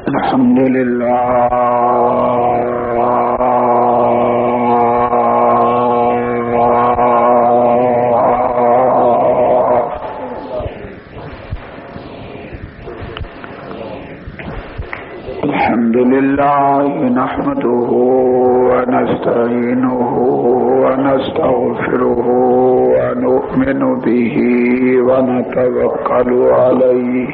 الحمد لله نحمده ونستعينه ونستغفره ونؤمن به ونتوكل عليه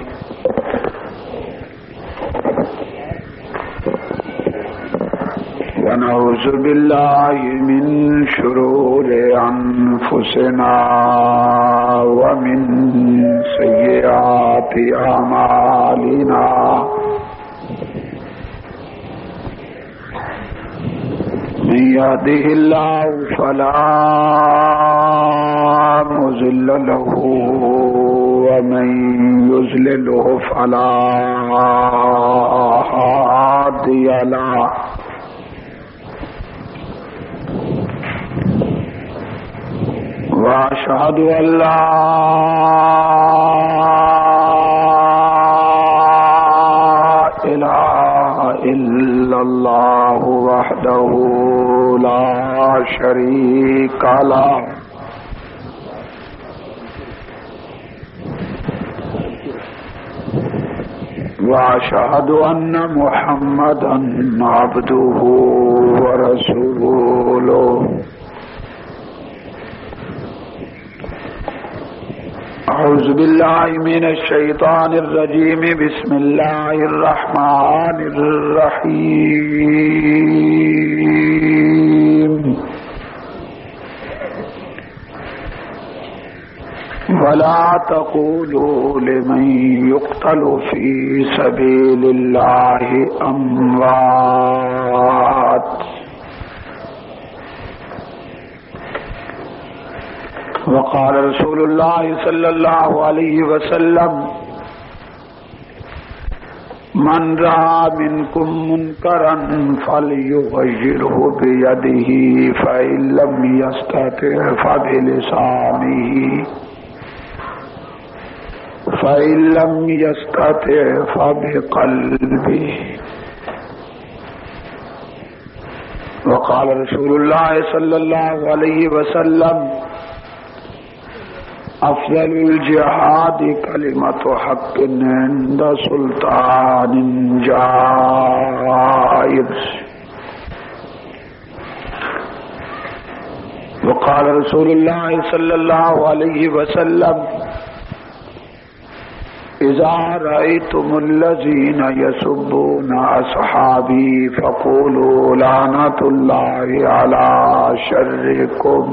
ونعوذ بالله من شرور أنفسنا ومن سيئات أعمالنا من يهده الله فلا مضل له ومن يضلله فلا هادي له وأشهد أن لا إله إلا الله وحده لا شريك له وأشهد أن محمدا عبده ورسوله أعوذ بالله من الشيطان الرجيم بسم الله الرحمن الرحيم ولا تقولوا لمن يقتل في سبيل الله أموات وقال رسول الله صلى الله عليه وسلم من رأى منكم منكرا فليغيره بيده فإن لم يستطع فبلسانه فإن لم يستطع فبقلبه وقال رسول الله صلى الله عليه وسلم أفضل الجهاد كلمة حق عند سلطان جائر وقال رسول الله صلى الله عليه وسلم إذا رأيتم الذين يسبون أصحابي فقولوا لعنة الله على شركم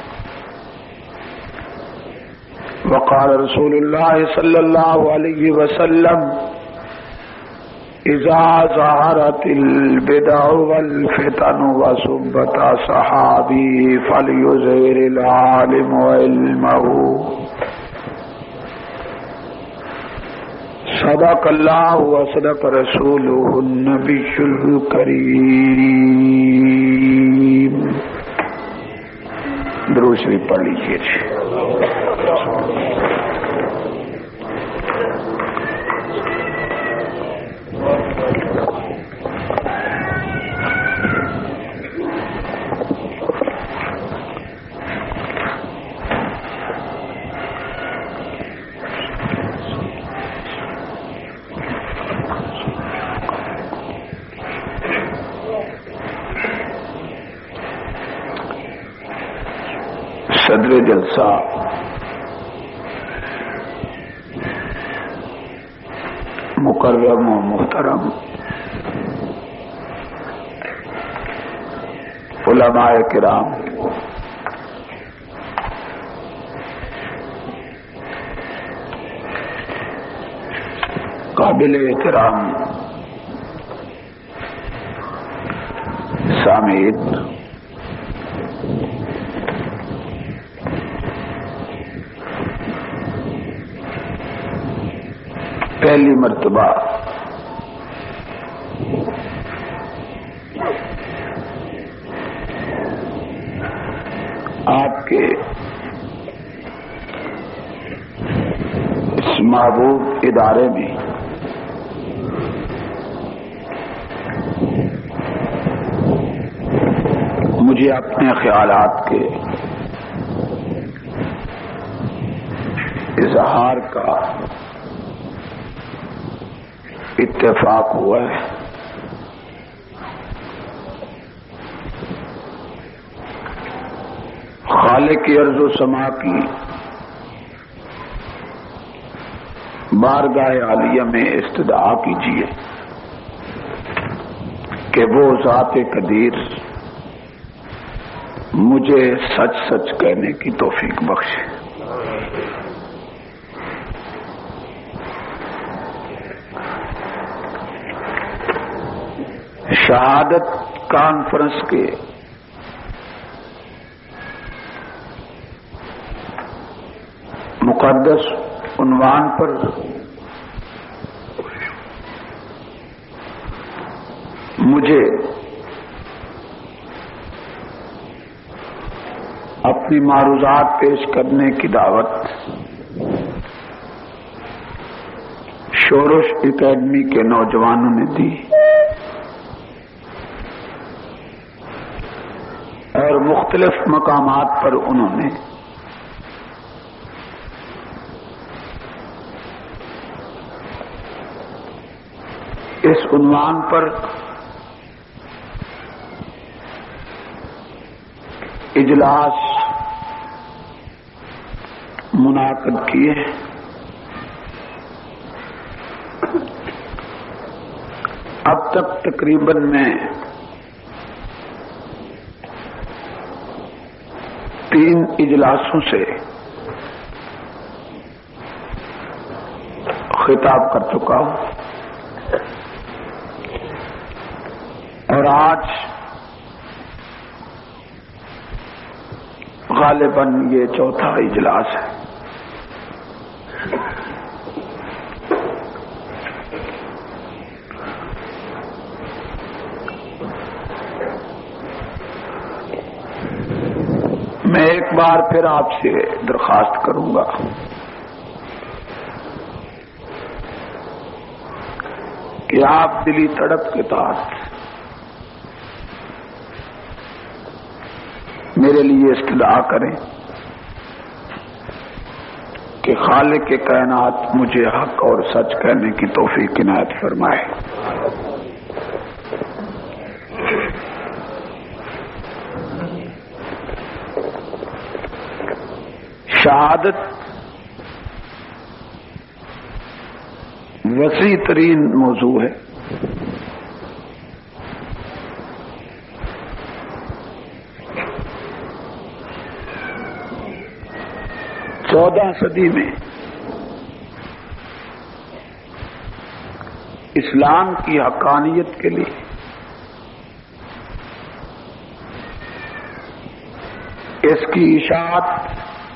وقال رسول الله صلى الله عليه وسلم إذا ظهرت البدع والفتن وسبت أصحابي فليظهر العالم علمه صدق الله وصدق رسوله النبي الكريم درود شریف پڑھ لیجیے. صدر جلسہ مکرم و محترم علماء کرام، قابل احترام سامعین، پہلی مرتبہ آپ کے اس محبوب ادارے میں مجھے اپنے خیالات کے اظہار کا اتفاق ہوا ہے۔ خالق ارض و سما کی بارگاہ عالیہ میں استدعا کیجیے کہ وہ ذات قدیر مجھے سچ سچ کہنے کی توفیق بخشے۔ شہادت کانفرنس کے مقدس عنوان پر مجھے اپنی معروضات پیش کرنے کی دعوت شورش اکیڈمی کے نوجوانوں نے دی اور مختلف مقامات پر انہوں نے اس عنوان پر اجلاس منعقد کیے۔ اب تک تقریباً میں 3 اجلاسوں سے خطاب کر چکا ہوں اور آج غالباً یہ 4تھا اجلاس ہے۔ میں ایک بار پھر آپ سے درخواست کروں گا کہ آپ دلی تڑپ کے ساتھ میرے لیے استدعا کریں کہ خالق کائنات مجھے حق اور سچ کہنے کی توفیق عنایت فرمائے۔ شہادت وسیع ترین موضوع ہے۔ چودہ صدی میں اسلام کی حقانیت کے لیے اس کی اشاعت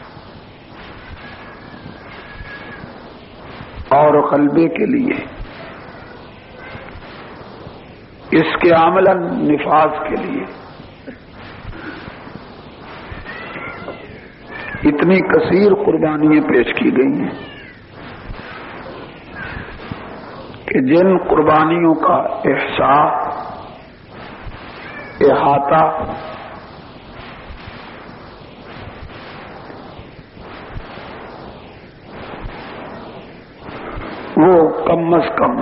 اور غلبے کے لیے اس کے عملاً نفاذ کے لیے اتنی کثیر قربانیاں پیش کی گئی ہیں کہ جن قربانیوں کا احساس احاطہ وہ کم از کم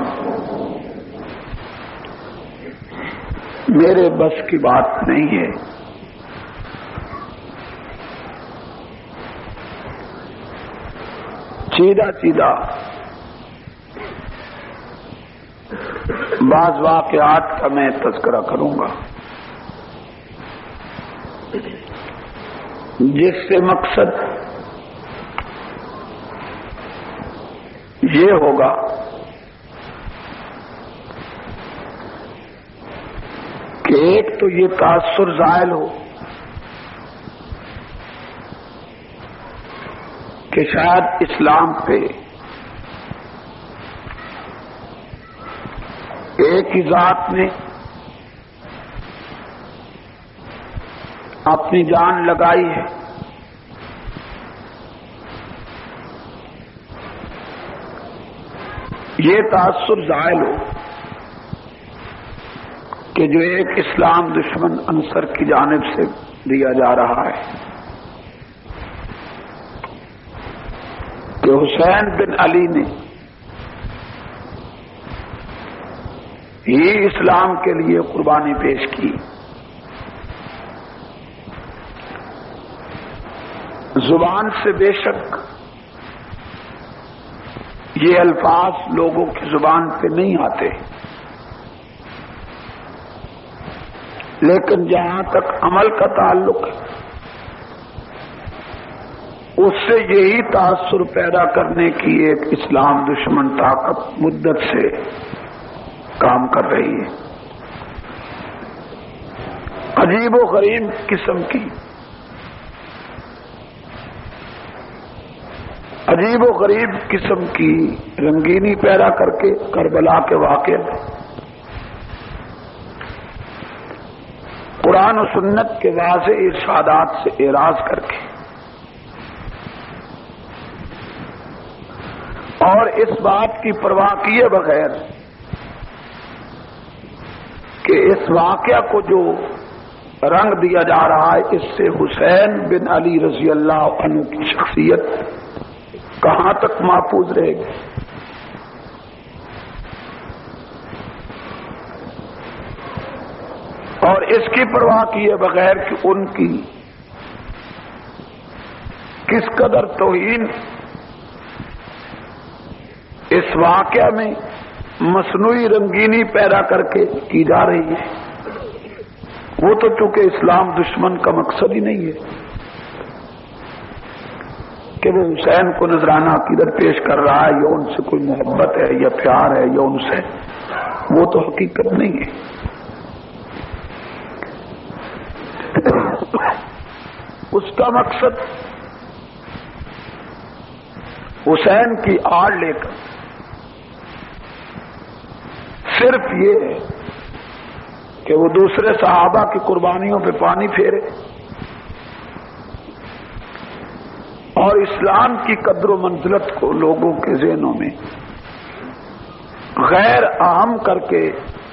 میرے بس کی بات نہیں ہے۔ سیدھا بعض واقعات کا میں تذکرہ کروں گا جس سے مقصد یہ ہوگا کہ ایک تو یہ تاثر زائل ہو کہ شاید اسلام پہ ایک ہی ذات نے اپنی جان لگائی ہے، یہ تاثر زائل ہو کہ جو ایک اسلام دشمن عنصر کی جانب سے دیا جا رہا ہے کہ حسین بن علی نے ہی اسلام کے لیے قربانی پیش کی. زبان سے بے شک یہ الفاظ لوگوں کی زبان پہ نہیں آتے، لیکن جہاں تک عمل کا تعلق ہے اس سے یہی تاثر پیدا کرنے کی ایک اسلام دشمن طاقت مدت سے کام کر رہی ہے. عجیب و غریب قسم کی عجیب و غریب قسم کی رنگینی پیدا کر کے کربلا کے واقعے میں قرآن و سنت کے واضح ارشادات سے اعراض کر کے اور اس بات کی پرواہ کیے بغیر کہ اس واقعہ کو جو رنگ دیا جا رہا ہے اس سے حسین بن علی رضی اللہ عنہ کی شخصیت کہاں تک محفوظ رہے گی. اور اس کی پرواہ کیے بغیر کہ ان کی کس قدر توہین اس واقعہ میں مصنوعی رنگینی پیدا کر کے کی جا رہی ہے. وہ تو چونکہ اسلام دشمن کا مقصد ہی نہیں ہے کہ وہ حسین کو نذرانہ عقیدت پیش کر رہا ہے یا ان سے کوئی محبت ہے یا پیار ہے یا ان سے، وہ تو حقیقت نہیں ہے. اس کا مقصد حسین کی آڑ لے کر صرف یہ ہے کہ وہ دوسرے صحابہ کی قربانیوں پہ پانی پھیرے اور اسلام کی قدر و منزلت کو لوگوں کے ذہنوں میں غیر اہم کر کے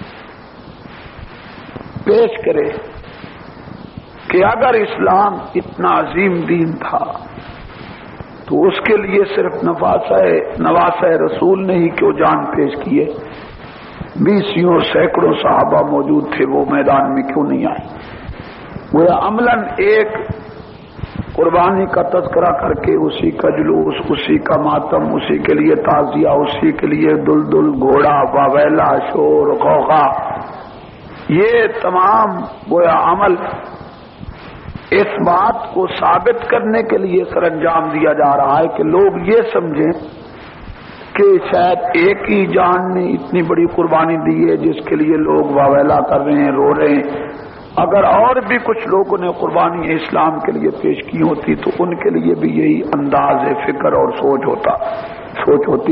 پیش کرے کہ اگر اسلام اتنا عظیم دین تھا تو اس کے لیے صرف نواسہ رسول نے ہی کیوں جان پیش کیے، 20 سینکڑوں صحابہ موجود تھے، وہ میدان میں کیوں نہیں آئے. وہ عملاً ایک قربانی کا تذکرہ کر کے اسی کا جلوس، اسی کا ماتم، اسی کے لیے تعزیہ، اسی کے لیے دلدل، گھوڑا، واویلا، شور، غوغا، یہ تمام گویا عمل اس بات کو ثابت کرنے کے لیے سر انجام دیا جا رہا ہے کہ لوگ یہ سمجھیں کہ شاید ایک ہی جان نے اتنی بڑی قربانی دی ہے جس کے لیے لوگ واویلا کر رہے ہیں، رو رہے ہیں. اگر اور بھی کچھ لوگوں نے قربانی اسلام کے لیے پیش کی ہوتی تو ان کے لیے بھی یہی انداز فکر اور سوچ ہوتی.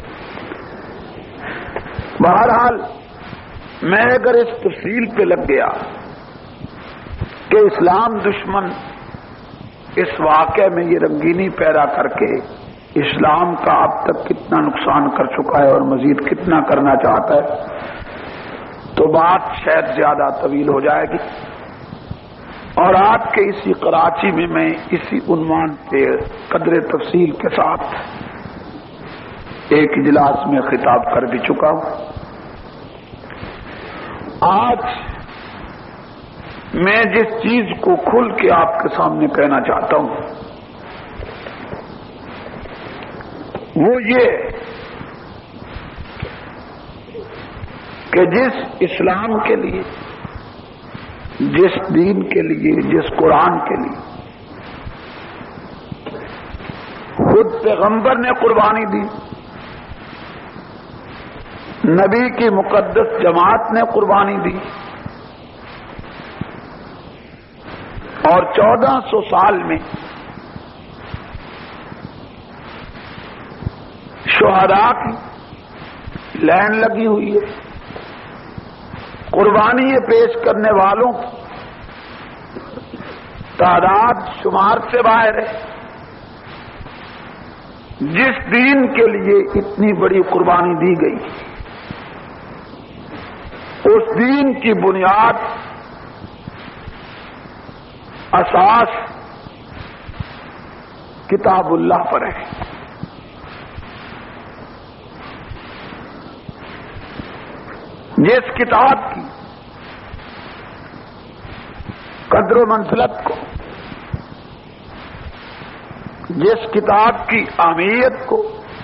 بہرحال میں اگر اس تفصیل پہ لگ گیا کہ اسلام دشمن اس واقعے میں یہ رنگینی پیدا کر کے اسلام کا اب تک کتنا نقصان کر چکا ہے اور مزید کتنا کرنا چاہتا ہے تو بات شاید زیادہ طویل ہو جائے گی. اور آج کے اسی کراچی میں اسی عنوان پہ قدر تفصیل کے ساتھ ایک اجلاس میں خطاب کر بھی چکا ہوں. آج میں جس چیز کو کھل کے آپ کے سامنے کہنا چاہتا ہوں وہ یہ کہ جس اسلام کے لیے، جس دین کے لیے، جس قرآن کے لیے خود پیغمبر نے قربانی دی، نبی کی مقدس جماعت نے قربانی دی اور 1400 سال میں شہداء کی لائن لگی ہوئی ہے، قربانی پیش کرنے والوں کی تعداد شمار سے باہر ہے. جس دین کے لیے اتنی بڑی قربانی دی گئی اس دین کی بنیاد، اساس کتاب اللہ پر ہے۔ جس کتاب کی قدر و منزلت کو، جس کتاب کی اہمیت کو،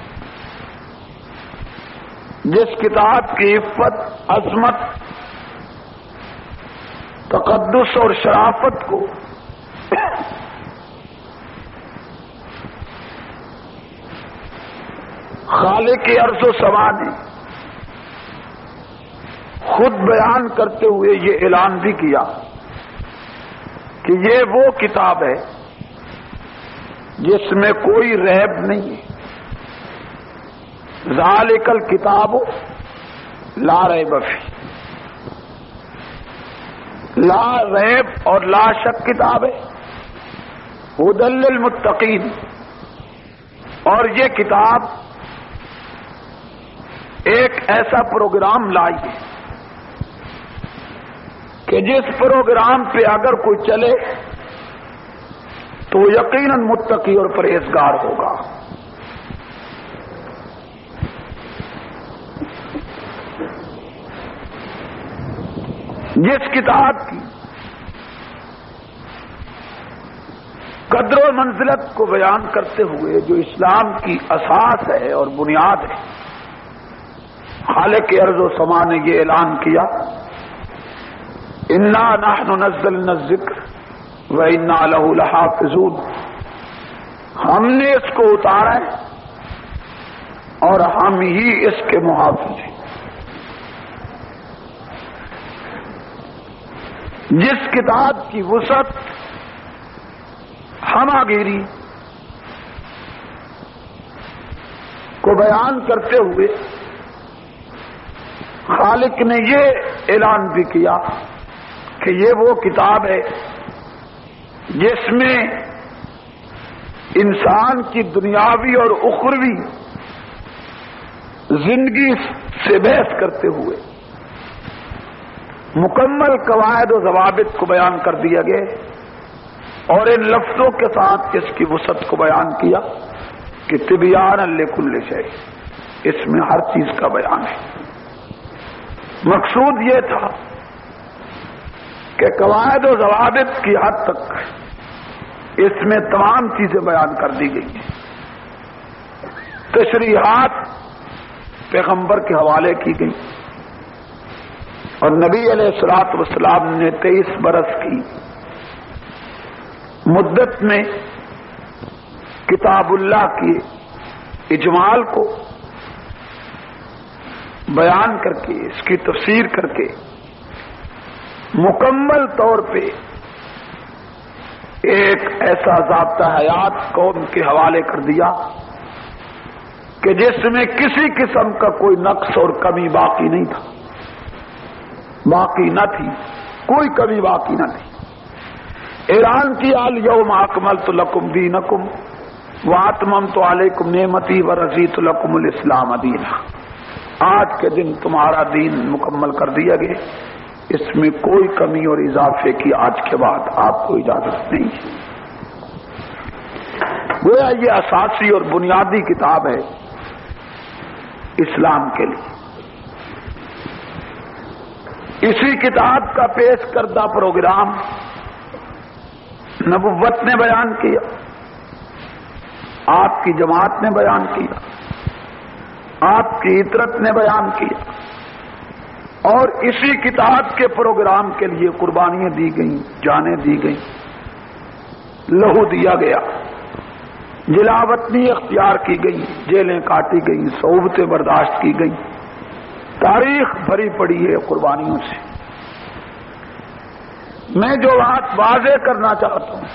جس کتاب کی عفت، عظمت، تقدس اور شرافت کو خالق ارض و سما نے خود بیان کرتے ہوئے یہ اعلان بھی کیا کہ یہ وہ کتاب ہے جس میں کوئی ریب نہیں ہے۔ ذالک الکتاب لا ریب فیہ، لا ریب اور لا شک کتاب ہے، ھدی للمتقین۔ اور یہ کتاب ایک ایسا پروگرام لائی ہے کہ جس پروگرام پہ اگر کوئی چلے تو یقیناً متقی اور پرہیزگار ہوگا۔ جس کتاب کی قدر و منزلت کو بیان کرتے ہوئے جو اسلام کی اساس ہے اور بنیاد ہے، خالق ارض و سما نے یہ اعلان کیا، انا نحن نزلنا الذکر وانا لہ لحافظون، ہم نے اس کو اتارا ہے اور ہم ہی اس کے محافظ ہیں۔ جس کتاب کی وسعت، ہماگیری کو بیان کرتے ہوئے خالق نے یہ اعلان بھی کیا کہ یہ وہ کتاب ہے جس میں انسان کی دنیاوی اور اخروی زندگی سے بحث کرتے ہوئے مکمل قواعد و ضوابط کو بیان کر دیا گیا، اور ان لفظوں کے ساتھ اس کی وسعت کو بیان کیا کہ تبیانا لکل شیء، اس میں ہر چیز کا بیان ہے۔ مقصود یہ تھا کہ قواعد و ضوابط کی حد تک اس میں تمام چیزیں بیان کر دی گئی ہیں۔ تشریحات پیغمبر کے حوالے کی گئی، اور نبی علیہ الصلوۃ والسلام نے 23 برس کی مدت میں کتاب اللہ کی اجمال کو بیان کر کے، اس کی تفسیر کر کے مکمل طور پہ ایک ایسا ضابطہ حیات قوم کے حوالے کر دیا کہ جس میں کسی قسم کا کوئی نقص اور کمی باقی نہیں تھا، باقی نہ تھی، کوئی کمی باقی نہ تھی۔ اعلان کیا الیوم اکملت لکم دینکم واتممت علیکم نعمتی ورضیت لکم الاسلام دینا، آج کے دن تمہارا دین مکمل کر دیا گیا، اس میں کوئی کمی اور اضافے کی آج کے بعد آپ کو اجازت نہیں ہے۔ گویا یہ اساسی اور بنیادی کتاب ہے اسلام کے لیے۔ اسی کتاب کا پیش کردہ پروگرام نبوت نے بیان کیا، آپ کی جماعت نے بیان کیا، آپ کی اطرت نے بیان کیا، اور اسی کتاب کے پروگرام کے لیے قربانیاں دی گئیں، جانیں دی گئیں، لہو دیا گیا، جلاوطنی اختیار کی گئی، جیلیں کاٹی گئیں، صعوبتیں برداشت کی گئیں، تاریخ بھری پڑی ہے قربانیوں سے۔ میں جو بات واضح کرنا چاہتا ہوں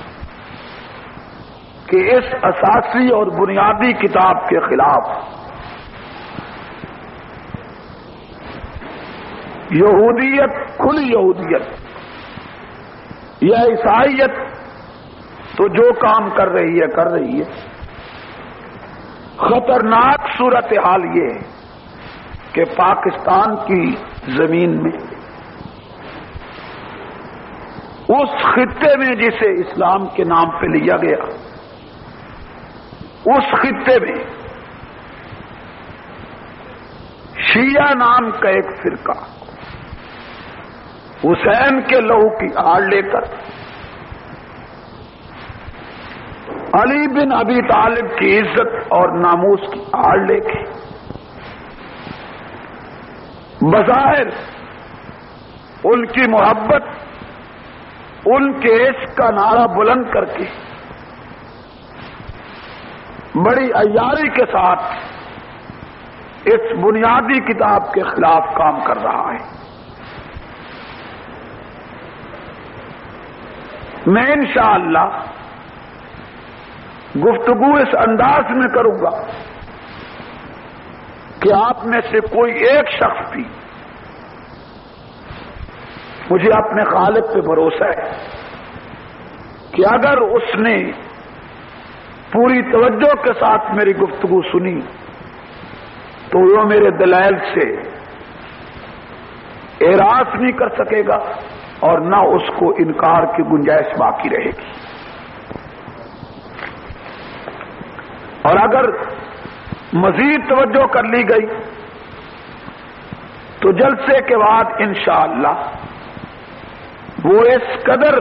کہ اس اساسی اور بنیادی کتاب کے خلاف یہودیت، کھلی یہودیت یا عیسائیت تو جو کام کر رہی ہے، خطرناک صورتحال یہ ہے کہ پاکستان کی زمین میں اس خطے میں جسے اسلام کے نام پہ لیا گیا، اس خطے میں شیعہ نام کا ایک فرقہ حسین کے لہو کی آڑ لے کر علی بن ابی طالب کی عزت اور ناموس کی آڑ لے کے بظاہر ان کی محبت، ان کے عشق کا نعرہ بلند کر کے بڑی عیاری کے ساتھ اس بنیادی کتاب کے خلاف کام کر رہا ہے۔ میں انشاءاللہ گفتگو اس انداز میں کروں گا کہ آپ میں سے کوئی ایک شخص بھی، مجھے اپنے خالق پہ بھروسہ ہے کہ اگر اس نے پوری توجہ کے ساتھ میری گفتگو سنی تو وہ میرے دلائل سے اعراض نہیں کر سکے گا اور نہ اس کو انکار کی گنجائش باقی رہے گی، اور اگر مزید توجہ کر لی گئی تو جلسے کے بعد انشاءاللہ وہ اس قدر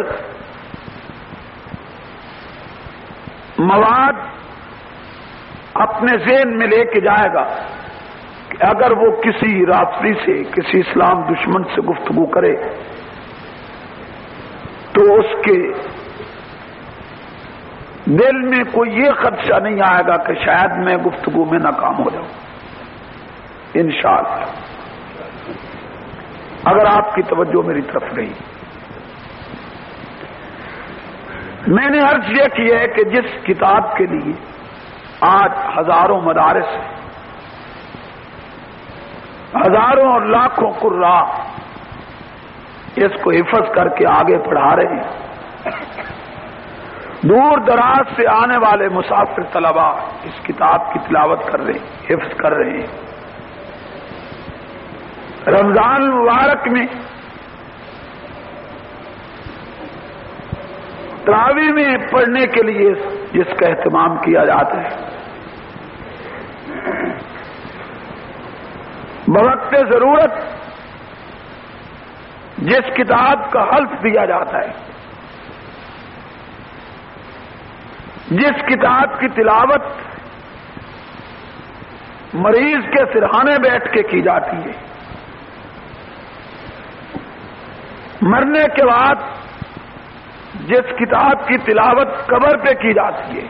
مواد اپنے ذہن میں لے کے جائے گا کہ اگر وہ کسی رافضی سے، کسی اسلام دشمن سے گفتگو کرے تو اس کے دل میں کوئی یہ خدشہ نہیں آئے گا کہ شاید میں گفتگو میں ناکام ہو جاؤں انشاءاللہ، اگر آپ کی توجہ میری طرف رہی۔ میں نے عرض یہ کی ہے کہ جس کتاب کے لیے آج ہزاروں مدارس، ہزاروں اور لاکھوں قراء اس کو حفظ کر کے آگے پڑھا رہے ہیں، دور دراز سے آنے والے مسافر طلباء اس کتاب کی تلاوت کر رہے ہیں، حفظ کر رہے ہیں، رمضان مبارک میں تراویح میں پڑھنے کے لیے جس کا اہتمام کیا جاتا ہے، بوقت ضرورت جس کتاب کا حلف دیا جاتا ہے، جس کتاب کی تلاوت مریض کے سرہانے بیٹھ کے کی جاتی ہے، مرنے کے بعد جس کتاب کی تلاوت قبر پہ کی جاتی ہے،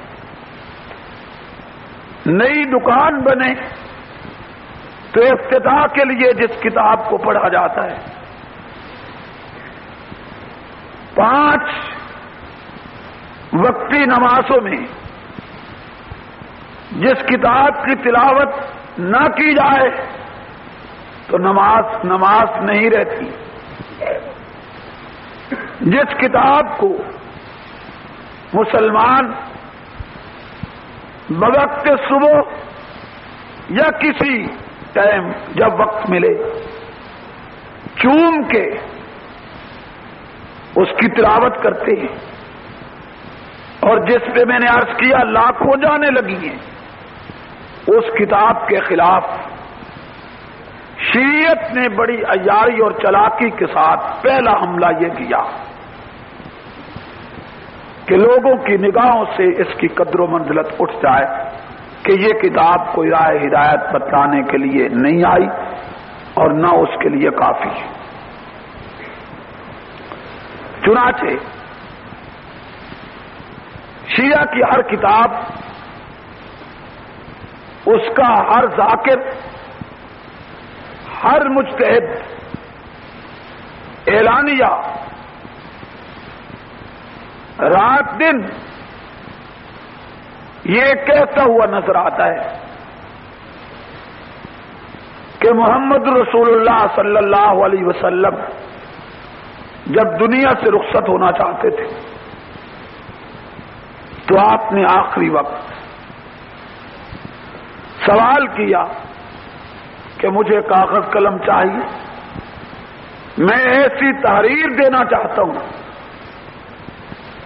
نئی دکان بنے تو افتتاح کے لیے جس کتاب کو پڑھا جاتا ہے، 5 وقتی نمازوں میں جس کتاب کی تلاوت نہ کی جائے تو نماز نہیں رہتی، جس کتاب کو مسلمان بوقت صبح یا کسی ٹائم جب وقت ملے چوم کے اس کی تلاوت کرتے ہیں، اور جس پہ میں نے عرض کیا لاکھوں جانے لگی ہیں، اس کتاب کے خلاف شیعت نے بڑی عیاری اور چلاکی کے ساتھ پہلا حملہ یہ کیا کہ لوگوں کی نگاہوں سے اس کی قدر و منزلت اٹھ جائے کہ یہ کتاب کوئی راہ ہدایت بتلانے کے لیے نہیں آئی اور نہ اس کے لیے کافی ہے۔ چنانچہ شیعہ کی ہر کتاب، اس کا ہر ذاکر، ہر مجتہد اعلانیہ رات دن یہ کہتا ہوا نظر آتا ہے کہ محمد رسول اللہ صلی اللہ علیہ وسلم جب دنیا سے رخصت ہونا چاہتے تھے تو آپ نے آخری وقت سوال کیا کہ مجھے کاغذ قلم چاہیے، میں ایسی تحریر دینا چاہتا ہوں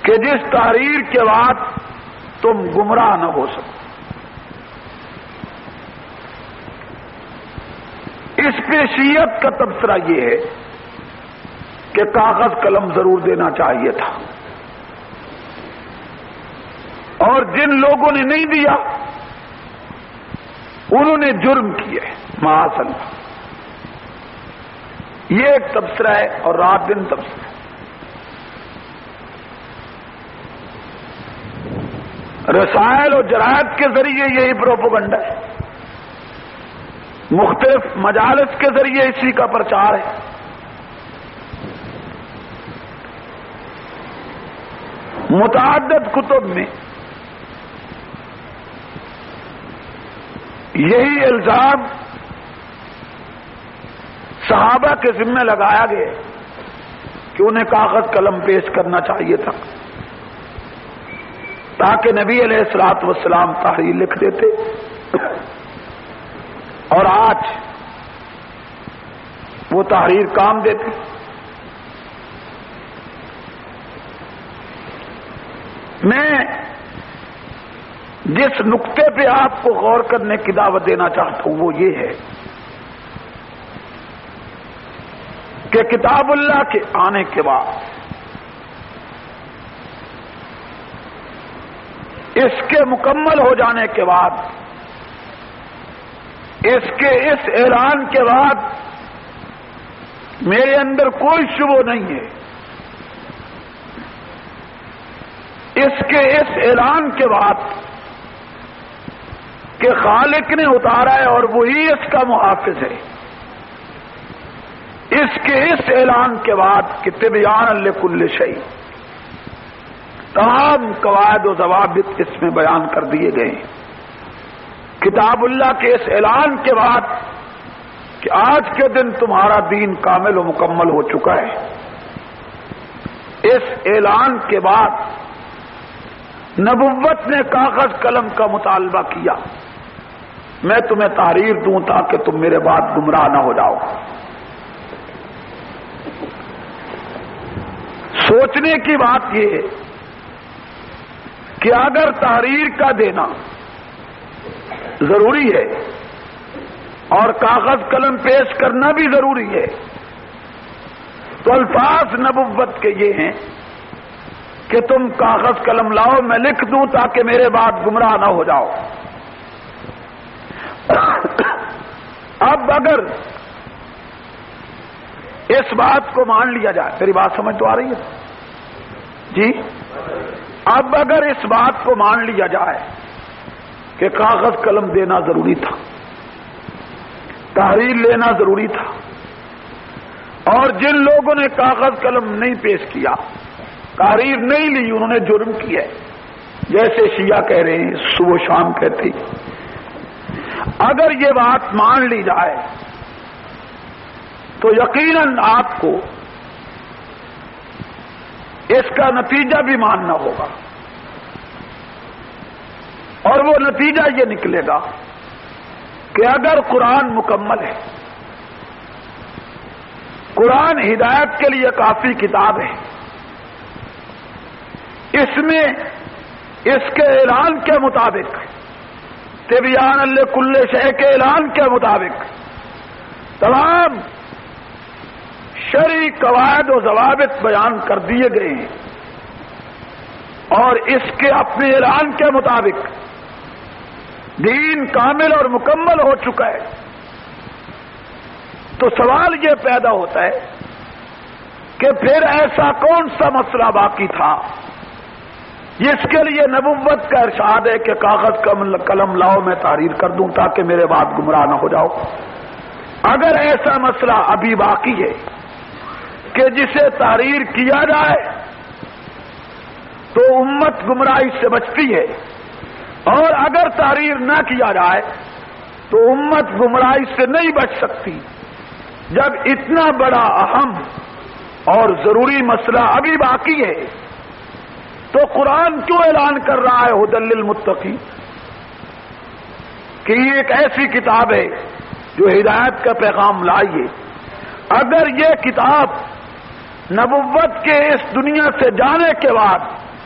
کہ جس تحریر کے بعد تم گمراہ نہ ہو سکو. اس پیشیت کا تبصرہ یہ ہے کہ کاغذ قلم ضرور دینا چاہیے تھا، اور جن لوگوں نے نہیں دیا انہوں نے جرم کیے معاذ اللہ. یہ ایک تبصرہ ہے اور رات دن تبصرہ ہے. رسائل اور جرائد کے ذریعے یہی پروپیگنڈا ہے، مختلف مجالس کے ذریعے اسی کا پرچار ہے. متعدد کتب میں یہی الزام صحابہ کے ذمہ لگایا گیا کہ انہیں کاغذ قلم پیش کرنا چاہیے تھا تاکہ نبی علیہ الصلوۃ والسلام تحریر لکھ دیتے. اور آج وہ تحریر کام دیتی. میں جس نقطے پہ آپ کو غور کرنے کی دعوت دینا چاہتا ہوں وہ یہ ہے کہ کتاب اللہ کے آنے کے بعد اس کے مکمل ہو جانے کے بعد اس کے اس اعلان کے بعد میرے اندر کوئی شبہ نہیں ہے اس کے اس اعلان کے بعد کہ خالق نے اتارا ہے اور وہی اس کا محافظ ہے. اس کے اس اعلان کے بعد کہ تبیان لکل شیء تمام قواعد و ضوابط اس میں بیان کر دیے گئے ہیں. کتاب اللہ کے اس اعلان کے بعد کہ آج کے دن تمہارا دین کامل و مکمل ہو چکا ہے. اس اعلان کے بعد نبوت نے کاغذ قلم کا مطالبہ کیا میں تمہیں تحریر دوں تاکہ تم میرے بعد گمراہ نہ ہو جاؤ. سوچنے کی بات یہ ہے کہ اگر تحریر کا دینا ضروری ہے اور کاغذ قلم پیش کرنا بھی ضروری ہے تو الفاظ نبوت کے یہ ہیں کہ تم کاغذ قلم لاؤ میں لکھ دوں تاکہ میرے بعد گمراہ نہ ہو جاؤ. اب اگر اس بات کو مان لیا جائے، میری بات سمجھ تو آ رہی ہے جی؟ اب اگر اس بات کو مان لیا جائے کہ کاغذ قلم دینا ضروری تھا، تحریر لینا ضروری تھا، اور جن لوگوں نے کاغذ قلم نہیں پیش کیا، تحریر نہیں لی، انہوں نے جرم کیا ہے جیسے شیعہ کہہ رہے ہیں، صبح شام کہتے ہیں. اگر یہ بات مان لی جائے تو یقیناً آپ کو اس کا نتیجہ بھی ماننا ہوگا، اور وہ نتیجہ یہ نکلے گا کہ اگر قرآن مکمل ہے، قرآن ہدایت کے لیے کافی کتاب ہے، اس میں اس کے اعلان کے مطابق تبیان لکل شیء کے اعلان کے مطابق تمام شرعی قواعد و ضوابط بیان کر دیے گئے ہیں، اور اس کے اپنے اعلان کے مطابق دین کامل اور مکمل ہو چکا ہے. تو سوال یہ پیدا ہوتا ہے کہ پھر ایسا کون سا مسئلہ باقی تھا جس کے لیے نبوت کا ارشاد ہے کہ کاغذ قلم لاؤ میں تحریر کر دوں تاکہ میرے بعد گمراہ نہ ہو جاؤ. اگر ایسا مسئلہ ابھی باقی ہے کہ جسے تحریر کیا جائے تو امت گمراہی سے بچتی ہے، اور اگر تحریر نہ کیا جائے تو امت گمراہی سے نہیں بچ سکتی. جب اتنا بڑا اہم اور ضروری مسئلہ ابھی باقی ہے تو قرآن کیوں اعلان کر رہا ہے ھدی للمتقین کہ یہ ایک ایسی کتاب ہے جو ہدایت کا پیغام لائیے. اگر یہ کتاب نبوت کے اس دنیا سے جانے کے بعد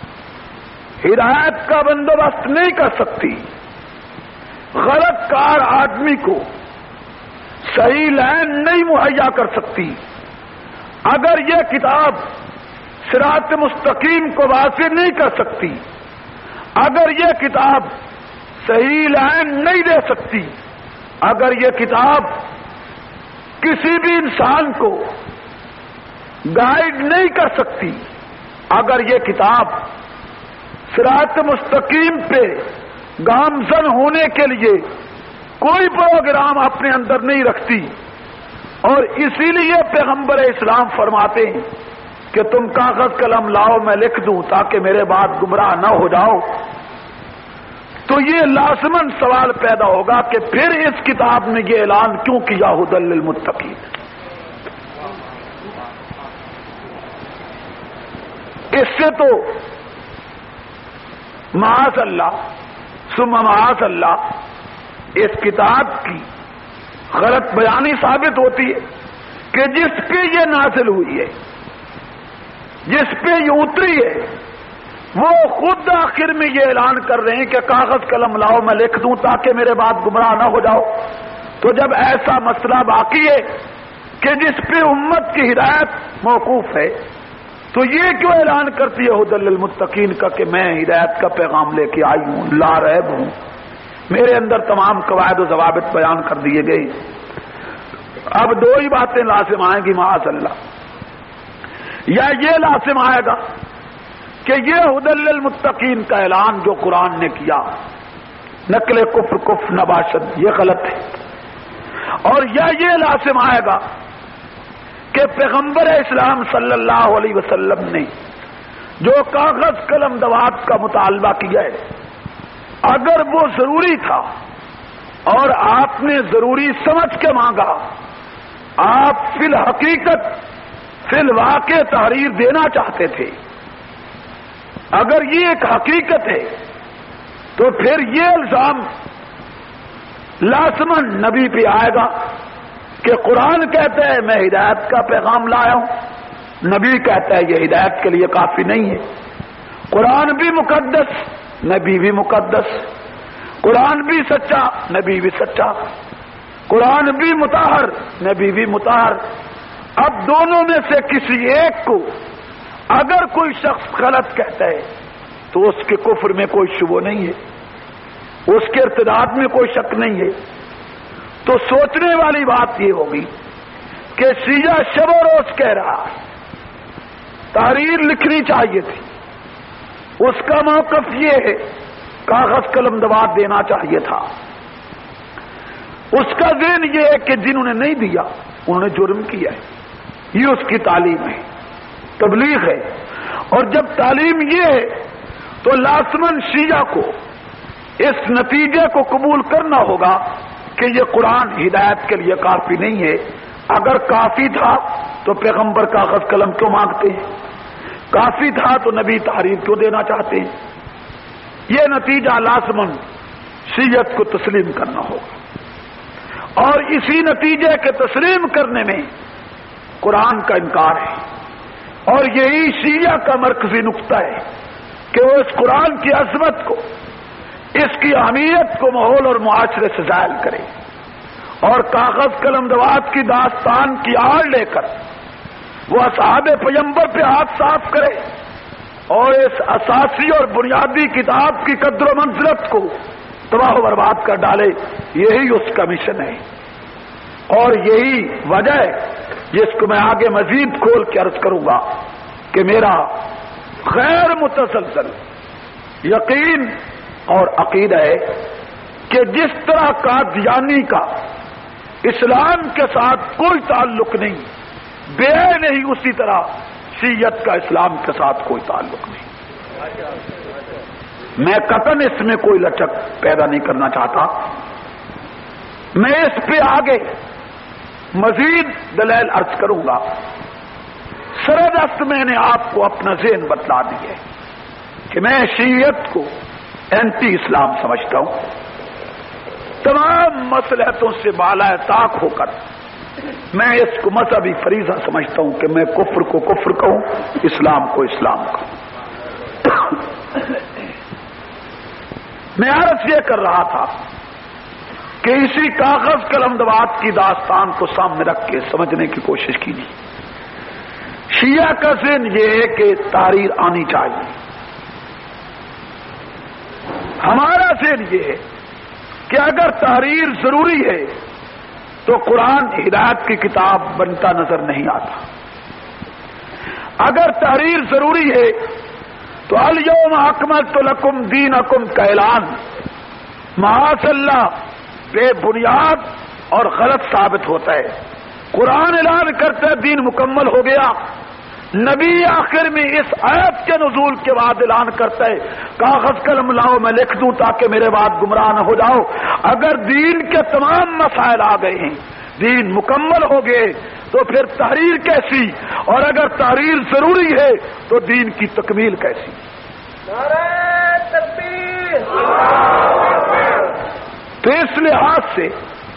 ہدایت کا بندوبست نہیں کر سکتی، غلط کار آدمی کو صحیح لائن نہیں مہیا کر سکتی، اگر یہ کتاب صراط مستقیم کو واضح نہیں کر سکتی، اگر یہ کتاب صحیح لائن نہیں دے سکتی، اگر یہ کتاب کسی بھی انسان کو گائیڈ نہیں کر سکتی، اگر یہ کتاب صراط مستقیم پہ گامزن ہونے کے لیے کوئی پروگرام اپنے اندر نہیں رکھتی، اور اسی لیے پیغمبر اسلام فرماتے ہیں کہ تم کاغذ قلم لاؤ میں لکھ دوں تاکہ میرے بعد گمراہ نہ ہو جاؤ، تو یہ لازماً سوال پیدا ہوگا کہ پھر اس کتاب نے یہ اعلان کیوں کیا ھدی للمتقین؟ اس سے تو معاذ اللہ ثم معاذ اللہ اس کتاب کی غلط بیانی ثابت ہوتی ہے کہ جس پہ یہ نازل ہوئی ہے، جس پہ یہ اتری ہے، وہ خود آخر میں یہ اعلان کر رہے ہیں کہ کاغذ قلم لاؤ میں لکھ دوں تاکہ میرے بعد گمراہ نہ ہو جاؤ۔ تو جب ایسا مسئلہ باقی ہے کہ جس پہ امت کی ہدایت موقوف ہے، تو یہ کیوں اعلان کرتی ہے ھدی للمتقین کا کہ میں ہدایت کا پیغام لے کے آئی ہوں، لا ریب ہوں، میرے اندر تمام قواعد و ضوابط بیان کر دیے گئے۔ اب دو ہی باتیں لازم آئیں گی معاذ اللہ، یا یہ لازم آئے گا کہ یہ ھدی للمتقین کا اعلان جو قرآن نے کیا نقل کفر نباشد یہ غلط ہے، اور یا یہ لازم آئے گا کہ پیغمبر اسلام صلی اللہ علیہ وسلم نے جو کاغذ قلم دوات کا مطالبہ کیا ہے اگر وہ ضروری تھا اور آپ نے ضروری سمجھ کے مانگا، آپ فی الحقیقت فی الواقع تحریر دینا چاہتے تھے، اگر یہ ایک حقیقت ہے تو پھر یہ الزام لازماً نبی پہ آئے گا کہ قرآن کہتا ہے میں ہدایت کا پیغام لایا ہوں، نبی کہتا ہے یہ ہدایت کے لیے کافی نہیں ہے۔ قرآن بھی مقدس، نبی بھی مقدس، قرآن بھی سچا، نبی بھی سچا، قرآن بھی مطہر، نبی بھی مطہر۔ اب دونوں میں سے کسی ایک کو اگر کوئی شخص غلط کہتا ہے تو اس کے کفر میں کوئی شبہ نہیں ہے، اس کے ارتداد میں کوئی شک نہیں ہے۔ تو سوچنے والی بات یہ ہوگی کہ شیعہ شب و روز کہہ رہا ہے تحریر لکھنی چاہیے تھی، اس کا موقف یہ ہے کاغذ قلم دوات دینا چاہیے تھا، اس کا ذہن یہ ہے کہ جنہوں نے نہیں دیا انہوں نے جرم کیا ہے، یہ اس کی تعلیم ہے، تبلیغ ہے۔ اور جب تعلیم یہ ہے تو لازماً شیعہ کو اس نتیجے کو قبول کرنا ہوگا کہ یہ قرآن ہدایت کے لیے کافی نہیں ہے۔ اگر کافی تھا تو پیغمبر کاغذ قلم کیوں مانگتے ہیں؟ کافی تھا تو نبی تحریر کیوں دینا چاہتے ہیں؟ یہ نتیجہ لازماً شیعت کو تسلیم کرنا ہوگا، اور اسی نتیجے کے تسلیم کرنے میں قرآن کا انکار ہے، اور یہی شیعہ کا مرکزی نقطہ ہے کہ وہ اس قرآن کی عظمت کو، اس کی اہمیت کو ماحول اور معاشرے سے زائل کرے، اور کاغذ قلم دوات کی داستان کی آڑ لے کر وہ اصحاب پیغمبر پہ ہاتھ صاف کرے، اور اس اساسی اور بنیادی کتاب کی قدر و منزلت کو تباہ و برباد کر ڈالے۔ یہی اس کا مشن ہے، اور یہی وجہ ہے جس کو میں آگے مزید کھول کے عرض کروں گا کہ میرا غیر متسلسل یقین اور عقیدہ ہے کہ جس طرح قادیانی کا اسلام کے ساتھ کوئی تعلق نہیں، بے نہیں، اسی طرح شیعت کا اسلام کے ساتھ کوئی تعلق نہیں۔ میں قطعاً اس میں کوئی لچک پیدا نہیں کرنا چاہتا، میں اس پہ آگے مزید دلائل عرض کروں گا۔ سردست میں نے آپ کو اپنا ذہن بتلا دیا ہے کہ میں شیعت کو اینٹی اسلام سمجھتا ہوں، تمام مصلحتوں سے بالا طاق ہو کر میں اس کو مذہبی فریضہ سمجھتا ہوں کہ میں کفر کو کفر کہوں، اسلام کو اسلام کہوں۔ میں عرض یہ کر رہا تھا کہ اسی کاغذ قلم نواد کی داستان کو سامنے رکھ کے سمجھنے کی کوشش کی نہیں. شیعہ کا ذہن یہ ہے کہ تحریر آنی چاہیے. ہمارا ذہن یہ ہے کہ اگر تحریر ضروری ہے تو قرآن ہدایت کی کتاب بنتا نظر نہیں آتا. اگر تحریر ضروری ہے تو الیوم اکملت لکم دینکم کا اعلان معاذ اللہ بے بنیاد اور غلط ثابت ہوتا ہے. قرآن اعلان کرتا ہے دین مکمل ہو گیا. نبی آخر میں اس آیت کے نزول کے بعد اعلان کرتا ہے کاغذ قلم لاؤ میں لکھ دوں تاکہ میرے بعد گمراہ نہ ہو جاؤ. اگر دین کے تمام مسائل آ گئے ہیں, دین مکمل ہو گئے, تو پھر تحریر کیسی؟ اور اگر تحریر ضروری ہے تو دین کی تکمیل کیسی؟ نعرہ تکبیر. تو اس لحاظ سے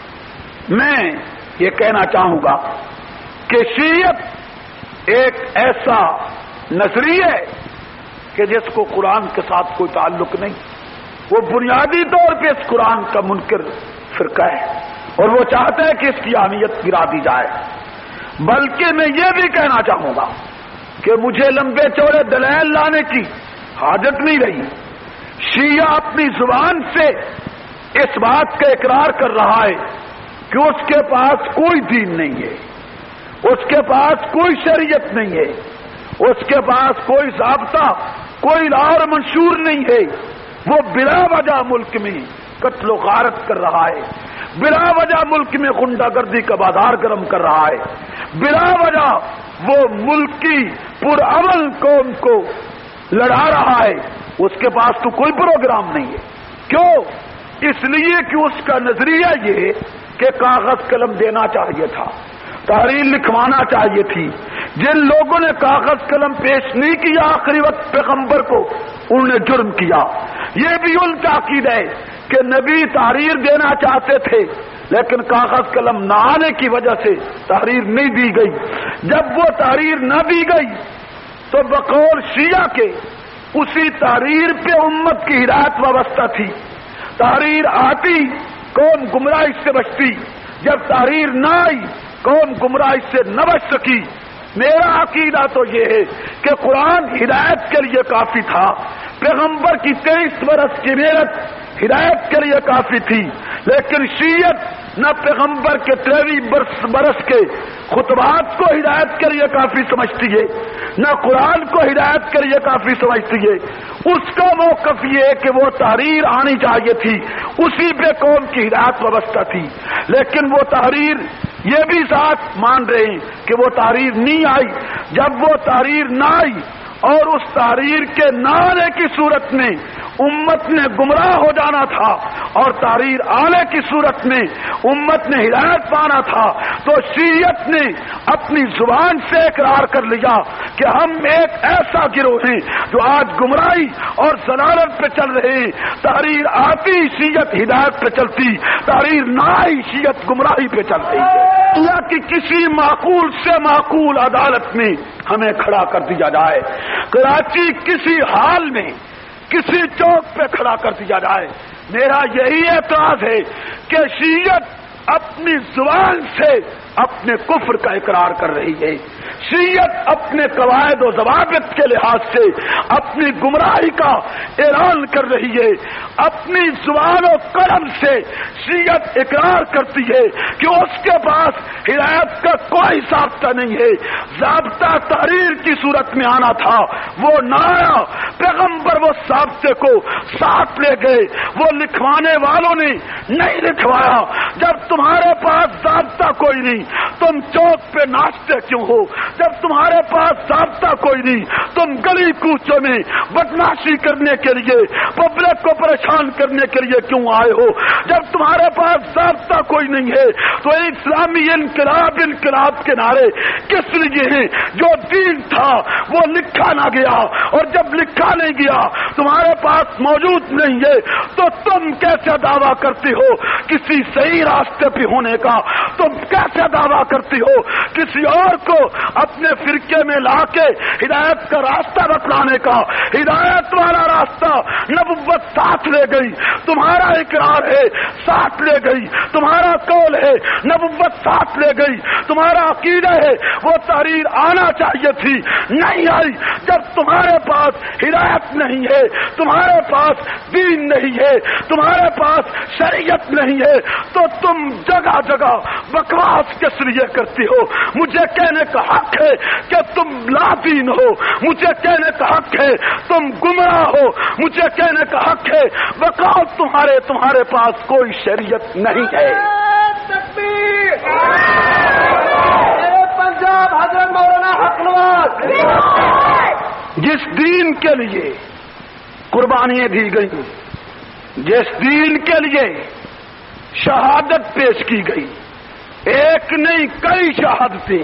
میں یہ کہنا چاہوں گا کہ شیعت ایک ایسا نظریہ ہے کہ جس کو قرآن کے ساتھ کوئی تعلق نہیں. وہ بنیادی طور پہ اس قرآن کا منکر فرقہ ہے اور وہ چاہتا ہے کہ اس کی اہمیت گرا دی جائے. بلکہ میں یہ بھی کہنا چاہوں گا کہ مجھے لمبے چوڑے دلائل لانے کی حاجت نہیں رہی. شیعہ اپنی زبان سے اس بات کا اقرار کر رہا ہے کہ اس کے پاس کوئی دین نہیں ہے, اس کے پاس کوئی شریعت نہیں ہے, اس کے پاس کوئی ضابطہ, کوئی لا اور منشور نہیں ہے. وہ بلا وجہ ملک میں قتل و غارت کر رہا ہے, بلا وجہ ملک میں غنڈہ گردی کا بازار گرم کر رہا ہے, بلا وجہ وہ ملک کی پرامن قوم کو لڑا رہا ہے. اس کے پاس تو کوئی پروگرام نہیں ہے. کیوں؟ اس لیے کہ اس کا نظریہ یہ کہ کاغذ قلم دینا چاہیے تھا, تحریر لکھوانا چاہیے تھی. جن لوگوں نے کاغذ قلم پیش نہیں کیا آخری وقت پیغمبر کو, انہوں نے جرم کیا. یہ بھی ان کا عقیدہ ہے کہ نبی تحریر دینا چاہتے تھے لیکن کاغذ قلم نہ آنے کی وجہ سے تحریر نہیں دی گئی. جب وہ تحریر نہ دی گئی تو بقول شیعہ کے اسی تحریر پہ امت کی ہدایت وابستہ تھی. تحریر آتی قوم گمراہی سے بچتی, جب تحریر نہ آئی قوم گمراہی سے نہ بچ سکی. میرا عقیدہ تو یہ ہے کہ قرآن ہدایت کے لیے کافی تھا, پیغمبر کی 23 برس کی محنت ہدایت کے لیے کافی تھی. لیکن شیعت نہ پیغمبر کے 23 برس کے خطبات کو ہدایت کے لیے کافی سمجھتی ہے, نہ قرآن کو ہدایت کے لیے کافی سمجھتی ہے. اس کا موقف یہ ہے کہ وہ تحریر آنی چاہیے تھی, اسی پہ قوم کی ہدایت وابستہ تھی. لیکن وہ تحریر یہ بھی ساتھ مان رہے ہیں کہ وہ تحریر نہیں آئی. جب وہ تحریر نہ آئی اور اس تحریر کے نہ آنے کی صورت میں امت نے گمراہ ہو جانا تھا اور تحریر آنے کی صورت میں امت نے ہدایت پانا تھا, تو شیعت نے اپنی زبان سے اقرار کر لیا کہ ہم ایک ایسا گروہ ہیں جو آج گمراہی اور ضلالت پہ چل رہے ہیں. تحریر آتی شیعت ہدایت پہ چلتی, تحریر نہ آئی شیعت گمراہی پہ چل رہی ہے. اللہ کی کسی معقول سے معقول عدالت میں ہمیں کھڑا کر دیا جائے, کراچی کسی حال میں کسی چوک پہ کھڑا کر دیا جائے. میرا یہی اعتراض ہے کہ شیعت اپنی زبان سے اپنے کفر کا اقرار کر رہی ہے. شیعت اپنے قواعد و ضوابط کے لحاظ سے اپنی گمراہی کا اعلان کر رہی ہے. اپنی زبان و قلم سے شیعت اقرار کرتی ہے کہ اس کے پاس ہدایت کا کوئی ضابطہ نہیں ہے. ضابطہ تحریر کی صورت میں آنا تھا, وہ نہ آیا. پیغمبر وہ ضابطے کو ساتھ لے گئے, وہ لکھوانے والوں نے نہیں لکھوایا. جب تمہارے پاس ضابطہ کوئی نہیں تم چوک پہ ناچتے کیوں ہو؟ جب تمہارے پاس ضابطہ کوئی نہیں تم گلی کوچوں میں بدماشی کرنے کے لیے پبلک کو پریشان کرنے کے لیے کیوں آئے ہو؟ جب تمہارے پاس ضابطہ کوئی نہیں ہے تو اسلامی انقلاب انقلاب کے نعرے کس لیے ہیں؟ جو دین تھا وہ لکھا نہ گیا, اور جب لکھا نہیں گیا تمہارے پاس موجود نہیں ہے تو تم کیسے دعویٰ کرتے ہو کسی صحیح راستے پہ ہونے کا؟ تم کیسے دعویٰ کرتی ہو کسی اور کو اپنے فرقے میں لا کے ہدایت کا راستہ بتلانے کا، ہدایت والا راستہ نبوت ساتھ لے گئی، تمہارا اقرار ہے ساتھ لے گئی، تمہارا قول ہے نبوت ساتھ لے گئی، تمہارا عقیدہ ہے وہ تحریر آنا چاہیے تھی، نہیں آئی۔ جب تمہارے پاس ہدایت نہیں ہے، تمہارے پاس دین نہیں ہے، تمہارے پاس شریعت نہیں ہے، تو تم جگہ جگہ بکواس کس لیے کرتی ہو؟ مجھے کہنے کا حق ہے کہ تم لا دین ہو، مجھے کہنے کا حق ہے تم گمراہ ہو، مجھے کہنے کا حق ہے بقول تمہارے پاس کوئی شریعت نہیں ہے۔ تکبیر! پنجاب حضرت مولانا حق نواز جس دین کے لیے قربانیاں دی گئی، جس دین کے لیے شہادت پیش کی گئی، ایک نہیں کئی شہادتیں،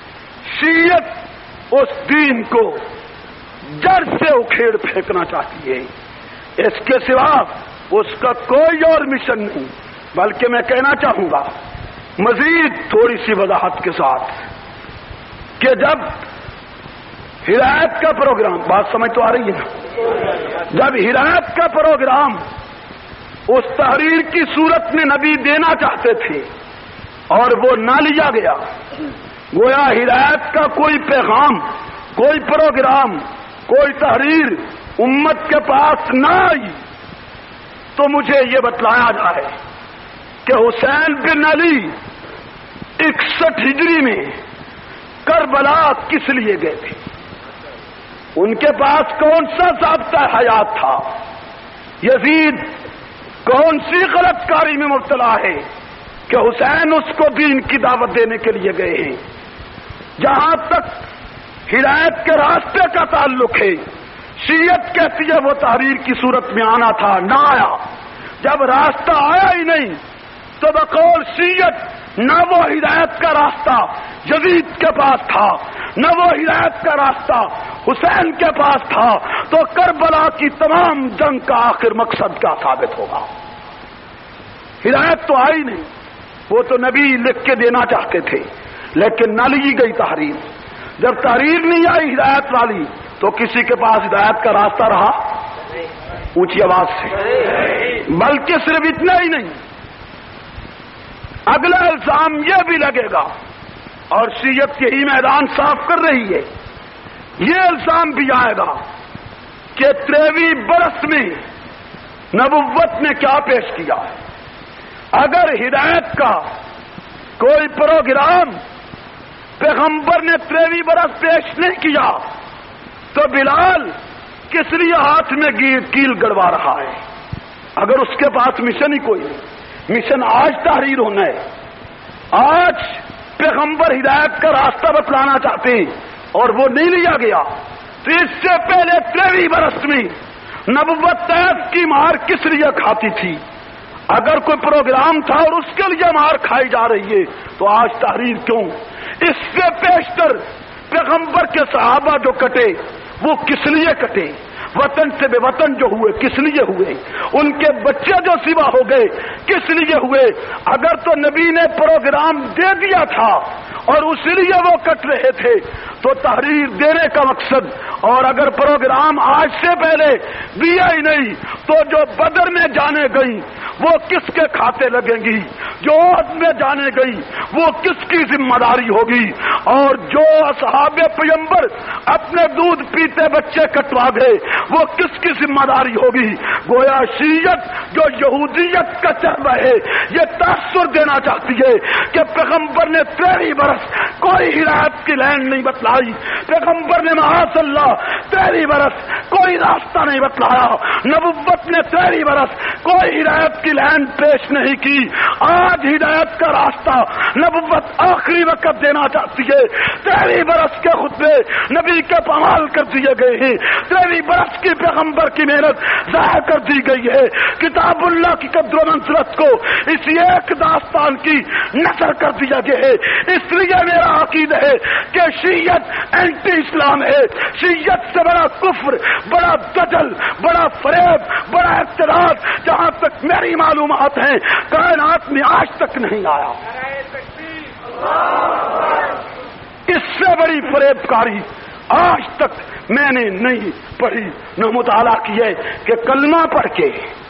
شیعت اس دین کو جڑ سے اکھیڑ پھینکنا چاہتی ہے، اس کے سوا اس کا کوئی اور مشن نہیں۔ بلکہ میں کہنا چاہوں گا مزید تھوڑی سی وضاحت کے ساتھ کہ جب ہدایت کا پروگرام، بات سمجھ تو آ رہی ہے نا، جب ہدایت کا پروگرام اس تحریر کی صورت میں نبی دینا چاہتے تھے اور وہ نہ لیا گیا، گویا ہدایت کا کوئی پیغام، کوئی پروگرام، کوئی تحریر امت کے پاس نہ آئی، تو مجھے یہ بتلایا جائے کہ حسین بن علی 61 ہجری میں کربلا کس لیے گئے تھے؟ ان کے پاس کون سا ضابطہ حیات تھا؟ یزید کون سی غلط کاری میں مبتلا ہے کہ حسین اس کو دین کی دعوت دینے کے لیے گئے ہیں؟ جہاں تک ہدایت کے راستے کا تعلق ہے، شیعت کہتی ہے وہ تحریر کی صورت میں آنا تھا، نہ آیا۔ جب راستہ آیا ہی نہیں تو بقول شیعت نہ وہ ہدایت کا راستہ یزید کے پاس تھا، نہ وہ ہدایت کا راستہ حسین کے پاس تھا، تو کربلا کی تمام جنگ کا آخر مقصد کیا ثابت ہوگا؟ ہدایت تو آئی نہیں، وہ تو نبی لکھ کے دینا چاہتے تھے لیکن نہ لی گئی تحریر۔ جب تحریر نہیں آئی ہدایت والی تو کسی کے پاس ہدایت کا راستہ رہا؟ اونچی آواز سے۔ بلکہ صرف اتنا ہی نہیں، اگلا الزام یہ بھی لگے گا، اور شیعت یہی میدان صاف کر رہی ہے، یہ الزام بھی آئے گا کہ 23 برس میں نبوت نے کیا پیش کیا۔ اگر ہدایت کا کوئی پروگرام پیغمبر نے 23 برس پیش نہیں کیا تو بلال کس لیے ہاتھ میں کیل گڑوا رہا ہے؟ اگر اس کے پاس مشن ہی کوئی نہیں، مشن آج تحریر ہونا ہے، آج پیغمبر ہدایت کا راستہ بتلانا چاہتے ہیں اور وہ نہیں لیا گیا، تو اس سے پہلے 23 برس میں نبوت طیب کی مار کس لیے کھاتی تھی؟ اگر کوئی پروگرام تھا اور اس کے لیے مار کھائی جا رہی ہے تو آج تحریر کیوں؟ اس سے پیشتر پیغمبر کے صحابہ جو کٹے وہ کس لیے کٹے؟ وطن سے بے وطن جو ہوئے کس لیے ہوئے؟ ان کے بچے جو سوا ہو گئے کس لیے ہوئے؟ اگر تو نبی نے پروگرام دے دیا تھا اور اس لیے وہ کٹ رہے تھے تو تحریر دینے کا مقصد، اور اگر پروگرام آج سے پہلے دیا ہی نہیں تو جو بدر میں جانے گئی وہ کس کے کھاتے لگیں گی؟ جو عہد میں جانے گئی وہ کس کی ذمہ داری ہوگی؟ اور جو اصحاب پیغمبر اپنے دودھ پیتے بچے کٹوا گئے وہ کس کی ذمہ داری ہوگی؟ گویا شیعت جو یہودیت کا چربہ ہے یہ تاثر دینا چاہتی ہے کہ پیغمبر نے 23 برس کوئی ہدایت کی لائن نہیں بتلائی، پیغمبر نے معاذ اللہ 23 برس کوئی راستہ نہیں بتلایا، نبوت نے 23 برس کوئی ہدایت کی لائن پیش نہیں کی۔ آج ہدایت کا راستہ نبوت آخری وقت دینا چاہتی ہے۔ 23 برس کے خطبے نبی کے پامال کر دیے گئے ہیں، 23 برس کی پیغمبر کی محنت ضائع کر دی گئی ہے، کتاب اللہ کی قدر و منزلت کو اسی ایک داستان کی نثر کر دیا گیا ہے۔ اس لیے میرا عقیدہ ہے کہ شیعت اینٹی اسلام ہے، شیعت سے بڑا کفر، بڑا دجل، بڑا فریب، بڑا اعتراض جہاں تک میری معلومات ہیں کائنات میں آج تک نہیں آیا۔ اس سے بڑی فریب کاری آج تک میں نے نہیں پڑھی نہ مطالعہ کی ہے کہ کلمہ پڑھ کے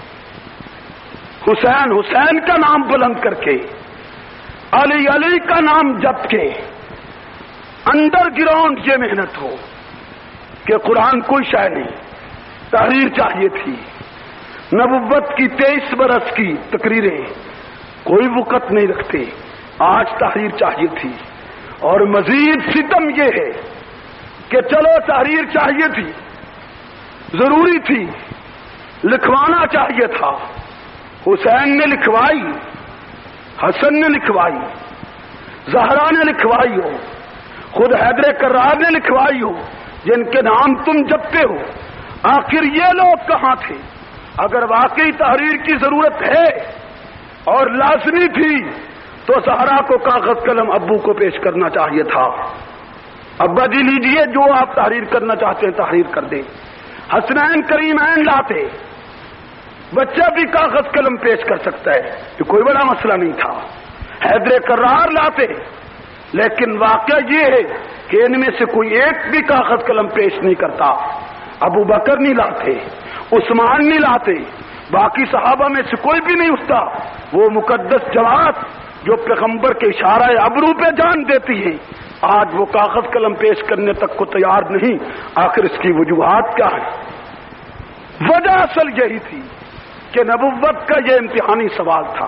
حسین حسین کا نام بلند کر کے علی علی کا نام جپ کے انڈر گراؤنڈ یہ محنت ہو کہ قرآن کوئی شے نہیں، تحریر چاہیے تھی، نبوت کی 23 برس کی تقریریں کوئی وقت نہیں رکھتے، آج تحریر چاہیے تھی۔ اور مزید ستم یہ ہے کہ چلو تحریر چاہیے تھی، ضروری تھی، لکھوانا چاہیے تھا، حسین نے لکھوائی، حسن نے لکھوائی، زہرا نے لکھوائی ہو، خود حیدر کرار نے لکھوائی ہو، جن کے نام تم جپتے ہو، آخر یہ لوگ کہاں تھے؟ اگر واقعی تحریر کی ضرورت ہے اور لازمی تھی تو زہرا کو کاغذ قلم ابو کو پیش کرنا چاہیے تھا، ابا جی لیجئے جو آپ تحریر کرنا چاہتے ہیں تحریر کر دیں۔ حسنین کریمین لاتے، بچہ بھی کاغذ قلم پیش کر سکتا ہے، یہ کوئی بڑا مسئلہ نہیں تھا۔ حیدر کرار لاتے، لیکن واقعہ یہ ہے کہ ان میں سے کوئی ایک بھی کاغذ قلم پیش نہیں کرتا۔ ابو بکر نہیں لاتے، عثمان نہیں لاتے، باقی صحابہ میں سے کوئی بھی نہیں اٹھتا۔ وہ مقدس جماعت جو پیغمبر کے اشارہ ابرو پہ جان دیتی ہے، آج وہ کاغذ قلم پیش کرنے تک کو تیار نہیں۔ آخر اس کی وجوہات کیا ہے؟ وجہ اصل یہی تھی کہ نبوت کا یہ امتحانی سوال تھا۔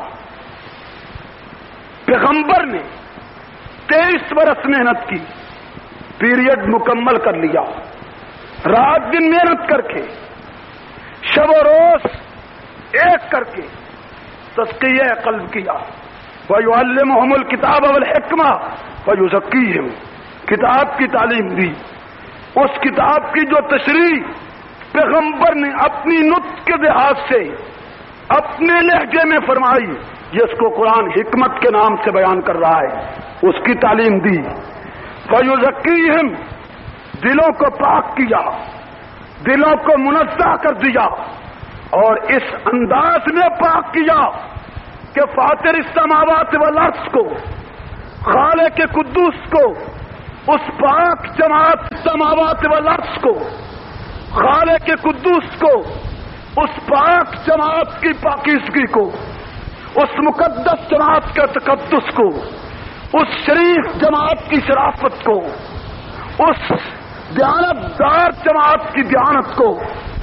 پیغمبر نے 23 برس محنت کی، پیریڈ مکمل کر لیا، رات دن محنت کر کے، شب و روز ایک کر کے تزکیہ قلب کیا۔ وَيُعَلِّمُهُمُ الْكِتَابَ وَالْحِكْمَةَ وَيُزَكِّيهِمْ، کتاب کی تعلیم دی۔ اس کتاب کی جو تشریح پیغمبر نے اپنی نطق کے لحاظ سے اپنے لہجے میں فرمائی، جس کو قرآن حکمت کے نام سے بیان کر رہا ہے، اس کی تعلیم دی۔ وَيُزَكِّيهِمْ، دلوں کو پاک کیا، دلوں کو منزہ کر دیا، اور اس انداز میں پاک کیا کہ فاطر السماوات والارض کو، خالق قدوس کو، اس پاک جماعت السماوات والارض کو، خالق قدوس کو، اس پاک جماعت کی پاکیزگی کو، اس مقدس جماعت کا تقدس کو، اس شریف جماعت کی شرافت کو، اس دیانتدار جماعت کی دیانت کو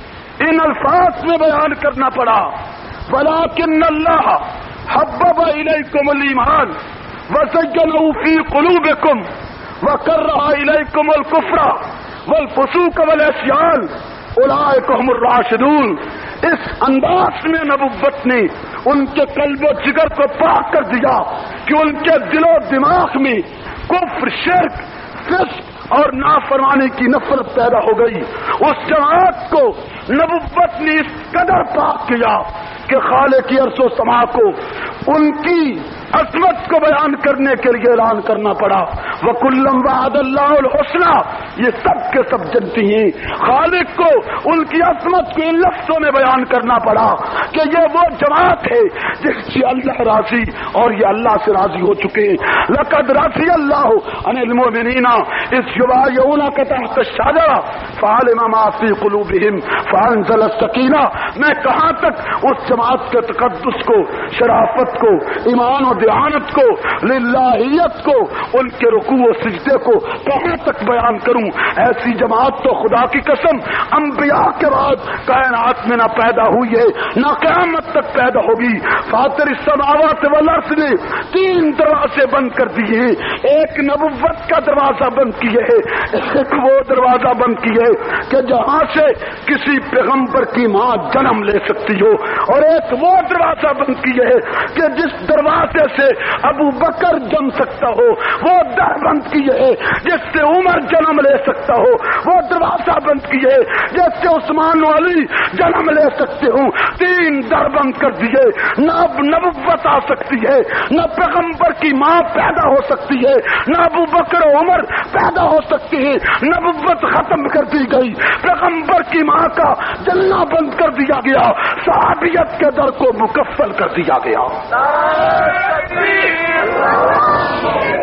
ان الفاظ میں بیان کرنا پڑا۔ وَلَٰكِنَّ اللَّهَ حَبَّبَ إِلَيْكُمُ الْإِيمَانَ وَزَيَّنَهُ فِي قُلُوبِكُمْ وَكَرَّهَ إِلَيْكُمُ الْكُفْرَ وَالْفُسُوقَ وَالْعِصْيَانَ أُولَٰئِكَ هُمُ الرَّاشِدُونَ۔ اس انداز میں نبوت نے ان کے قلب و جگر کو پاک کر دیا کہ ان کے دل و دماغ میں کفر، شرک، فسق اور نافرمانی کی نفرت پیدا ہو گئی۔ اس جماعت کو نبوت نے اس قدر پاک کیا کہ خالق عرش و سما کو ان کی عظمت کو بیان کرنے کے لیے اعلان کرنا پڑا۔ وَكُلًّا وَعَدَ اللَّهُ الْحُسْنَىٰ، یہ سب کے سب جنتی ہیں۔ خالق کو ان کی عظمت کو ان لفظوں میں بیان کرنا پڑا کہ یہ وہ جماعت ہے جس سے اللہ راضی اور یہ اللہ سے راضی ہو چکے ہیں۔ لَقَدْ رَضِيَ اللَّهُ عَنِ الْمُؤْمِنِينَ إِذْ يُبَايِعُونَكَ تَحْتَ الشَّجَرَةِ فَعَلِمَ مَا فِي قُلُوبِهِمْ فَأَنزَلَ السَّكِينَةَ۔ میں کہاں تک اس جماعت کے تقدس کو، شرافت کو، ایمان و دیانت کو، للہیت کو، ان کے رکوع و سجدے کو کہاں تک بیان کروں؟ ایسی جماعت تو خدا کی قسم انبیاء کے بعد کائنات میں نہ پیدا ہوئی ہے، نہ قیامت تک پیدا ہوگی۔ فاطر السماوات والارض نے 3 دروازے بند کر دیے ہیں، ایک نبوت کا دروازہ بند کیے ہے، ایک وہ دروازہ بند کیے کہ جہاں سے کسی پیغمبر کی ماں جنم لے سکتی ہو، اور ایک وہ دروازہ بند کیے ہے کہ جس دروازے سے ابو بکر جم سکتا ہو، وہ در بند کیے ہے جس سے عمر جنم لے سکتا ہو، وہ دروازہ بند کیے جس سے عثمان و علی جنم لے سکتے ہوں۔ 3 در بند کر دیے، نہ اب نبوت آ سکتی ہے، نہ پیغمبر کی ماں پیدا ہو سکتی ہے، نہ ابو بکر و عمر پیدا ہو سکتے ہیں۔ نبوت ختم کر دی گئی، پیغمبر کی ماں کا جلنا بند کر دیا گیا، صحابیت کے در کو مکفل کر دیا گیا۔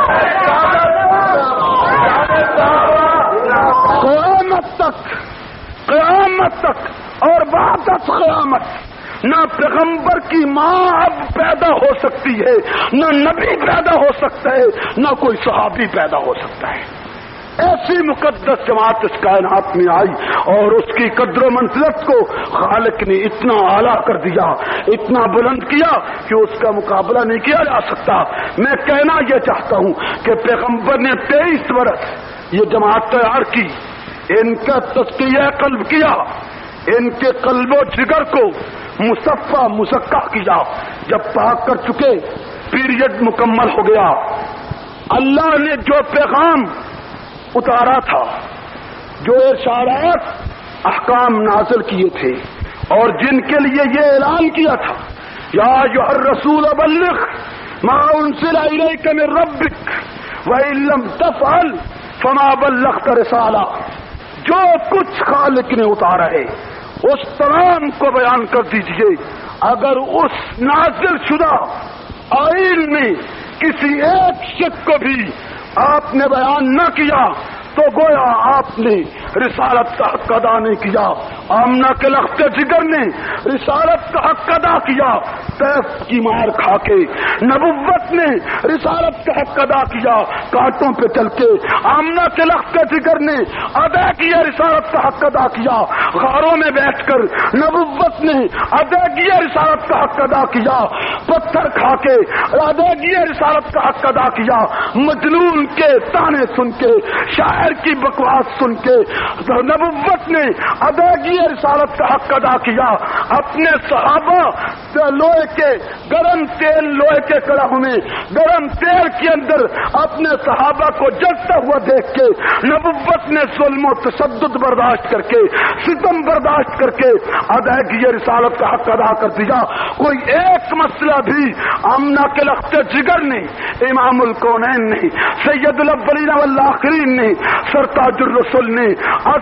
قیامت تک اور بعد قیامت نہ پیغمبر کی ماں اب پیدا ہو سکتی ہے، نہ نبی پیدا ہو سکتا ہے، نہ کوئی صحابی پیدا ہو سکتا ہے۔ ایسی مقدس جماعت اس کائنات میں آئی اور اس کی قدر و منزلت کو خالق نے اتنا اعلیٰ کر دیا، اتنا بلند کیا کہ اس کا مقابلہ نہیں کیا جا سکتا۔ میں کہنا یہ چاہتا ہوں کہ پیغمبر نے 23 برس یہ جماعت تیار کی، ان کا تزکیہ قلب کیا، ان کے قلب و جگر کو مصفہ مزکہ کیا۔ جب پاک کر چکے، پیریڈ مکمل ہو گیا، اللہ نے جو پیغام اتارا تھا، جو ارشادات احکام نازل کیے تھے اور جن کے لیے یہ اعلان کیا تھا، یا ایھا الرسول بلغ ما انزل الیک من ربک وان لم تفعل فما بلغت رسالہ، جو کچھ خالق نے اتارا ہے اس تمام کو بیان کر دیجئے۔ اگر اس نازل شدہ آئین میں کسی ایک شک کو بھی آپ نے بیان نہ کیا تو گویا آپ نے رسالت کا حق ادا نہیں کیا۔ آمنہ کے لخت جگر نے رسالت کا حق ادا کیا، سیف کی مار کھا کے۔ نبوت نے رسالت کا حق ادا کیا، کانٹوں پہ چل کے۔ آمنہ کے لخت جگر نے ادا کیا، رسالت کا حق ادا کیا، غاروں میں بیٹھ کر۔ نبوت نے ادا کیا، رسالت کا حق ادا کیا، پتھر کھا کے ادا کیا، رسالت کا حق ادا کیا۔ مجنون کے تانے سن کے، شاعر کی بکواس سن کے نبوت نے ادا کیا، رسالت کا حق ادا کیا۔ اپنے صحابہ لوہے کے گرم تیل، لوہے کے کڑاہوں میں گرم تیل کے اندر اپنے صحابہ کو جلتا ہوا دیکھ کے نبوت نے ظلم و تشدد برداشت کر کے، ستم برداشت کر کے ادا کیا، رسالت کا حق ادا کر دیا۔ کوئی ایک مسئلہ بھی آمنہ کے لخت جگر نے، امام الکونین نے، سید الاولین والآخرین نے، سرتاج الرسل نے،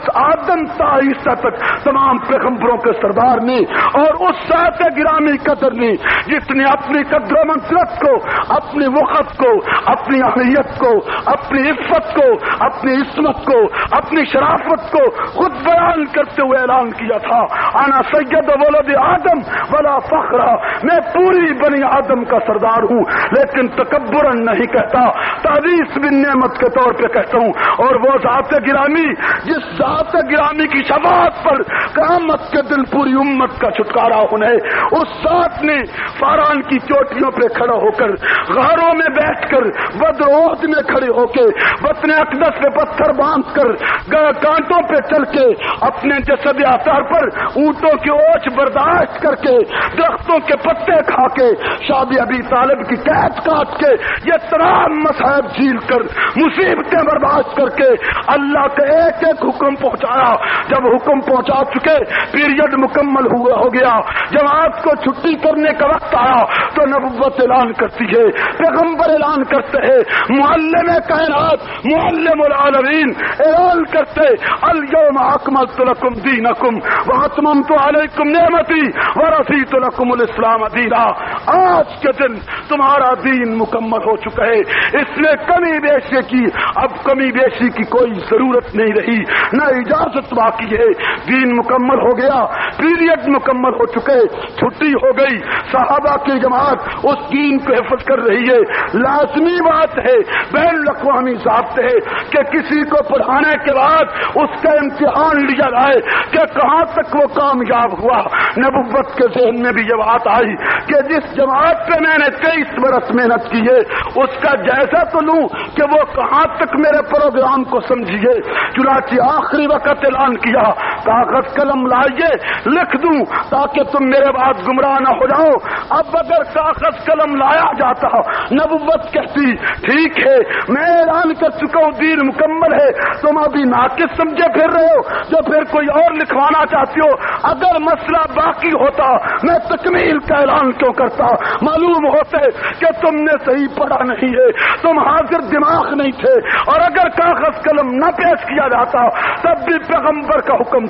آدم تا عیسیٰ تک تمام پیغمبروں کے سردار نے اور اس ذات گرامی قدر نے جس نے اپنی قدر و منزلت کو، اپنے وقت کو، اپنی اہلیت کو، اپنی عفت کو، اپنی عصمت کو، اپنی شرافت کو خود بیان کرتے ہوئے اعلان کیا تھا، انا سید ولد آدم ولا فخر، میں پوری بنی آدم کا سردار ہوں، لیکن تکبرن نہیں کہتا، تعریف بن نعمت کے طور پہ کہتا ہوں۔ اور وہ ذات گرامی جس ذات گرامی کی شفاعت پر قیامت کے دن پوری امت کا چھٹکارا ہونا ہے، اس ذات نے فاران کی چوٹیوں پہ کھڑا ہو کر، غاروں میں بیٹھ کر، بدر احد میں کھڑے ہو کے، بطن اقدس پہ پتھر باندھ کر، کانٹوں پہ چل کے، اپنے جسد آثار پر اونٹوں کی اوچھ برداشت کر کے، درختوں کے پتے کھا کے، شادی ابی طالب کی قید کاٹ کے، یہ تمام مصائب جھیل کر، مصیبتیں برداشت کر کے اللہ کا ایک ایک حکم پہنچایا۔ جب حکم پہنچا چکے، پیریڈ مکمل ہو گیا، جماعت کو چھٹی کرنے کا وقت آیا تو نبوت اعلان کرتی ہے، پیغمبر اعلان کرتے ہیں، معلم کائنات، معلم العالمین اعلان کرتے، الیوم اکملت لکم دینکم واتممت علیکم نعمتی ورضیت لکم الاسلام دینا۔ آج کے دن تمہارا دین مکمل ہو چکا ہے، اس میں کمی بیشی کی اب کمی بیشی کی کوئی ضرورت نہیں رہی، نہ اجازت باقی ہے، دین مکمل ہو گیا، پیریڈ مکمل ہو چکے، چھٹی ہو گئی، صحابہ کی جماعت اس دین کو حفظ کر رہی ہے۔ لازمی بات ہے، بین الاقوامی ضابطے ہے کہ کسی کو پڑھانے کے بعد اس کا امتحان لیا جائے کہ کہاں تک وہ کامیاب ہوا۔ نبوت کے ذہن میں بھی یہ بات آئی کہ جس جماعت پہ میں نے 23 برس محنت کی ہے اس کا جائزہ تو لوں کہ وہ کہاں تک میرے پروگرام کو سمجھیے۔ چنانچہ آخری وقت اعلان کیا، کاغذ قلم لائیے، لکھ دوں تاکہ تم میرے بعد گمراہ نہ ہو جاؤ۔ اب اگر کاغذ قلم لایا جاتا، نبوت کہتی ٹھیک ہے میں اعلان کر چکا ہوں دین مکمل ہے، تم ابھی ناقص سمجھے پھر رہے ہو جو پھر کوئی اور لکھوانا چاہتی ہو۔ اگر مسئلہ باقی ہوتا میں تکمیل کا اعلان کیوں کرتا؟ معلوم ہوتا ہے کہ تم نے صحیح پڑھا نہیں ہے، تم حاضر دماغ نہیں تھے، اور اگر کاغذ قلم نہ پیش کیا جاتا تب بھی پیغمبر کا حکم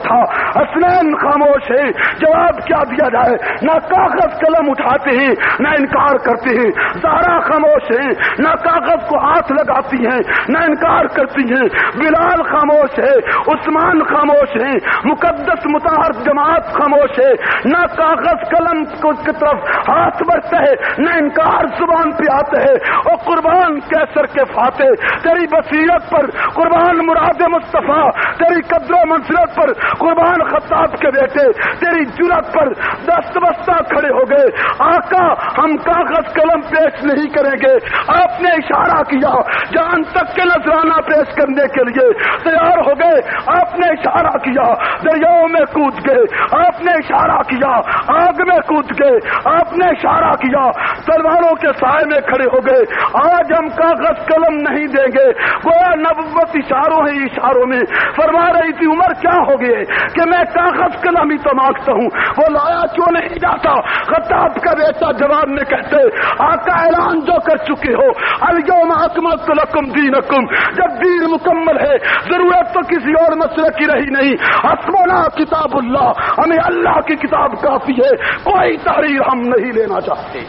تھا، حسنین خاموش ہے، جواب کیا دیا جائے؟ نہ کاغذ قلم اٹھاتے ہیں نہ انکار کرتے ہیں، زہرا خاموش ہے، نہ کاغذ کو ہاتھ لگاتی ہیں نہ انکار کرتی ہیں، بلال خاموش ہے، عثمان خاموش ہے، مقدس مطہر جماعت خاموش ہے، نہ کاغذ قلم کی طرف ہاتھ بڑھتا ہے نہ انکار زبان پہ آتا ہے۔ اور قربان کیسر کے فاتح، تیری بصیرت پر قربان مراد مصطفیٰ، تیری قدر و منزلت پر قربان خطاب کے بیٹے، تیری جرأت پر دست بستہ کھڑے ہو گئے۔ آقا ہم کاغذ قلم پیش نہیں کریں گے، آپ نے اشارہ کیا، جان تک کے نذرانہ پیش کرنے کے لیے تیار ہو گئے، آپ نے اشارہ کیا، دریاؤں میں کود گئے، آپ نے اشارہ کیا، آگ میں کود گئے، آپ نے اشارہ کیا، تلواروں کے سائے میں کھڑے ہو گئے۔ آج ہم کاغذ قلم نہیں دیں گے، گویا نبوت اشاروں ہی اشاروں میں فرما رہی تھی عمر کیا ہو گئے کہ میں کاغذ قلم ہی تو مانگتا ہوں، وہ لایا کیوں نہیں جاتا؟ خطاب کا بیٹا جواب میں کہتے آقا اعلان جو کر چکے ہو، الیوم اکملت لکم دینکم، جب دین مکمل ہے ضرورت تو کسی اور مسئلے کی رہی نہیں، حسبنا کتاب اللہ، ہمیں اللہ کی کتاب کافی ہے، کوئی تحریر ہم نہیں لینا چاہتے۔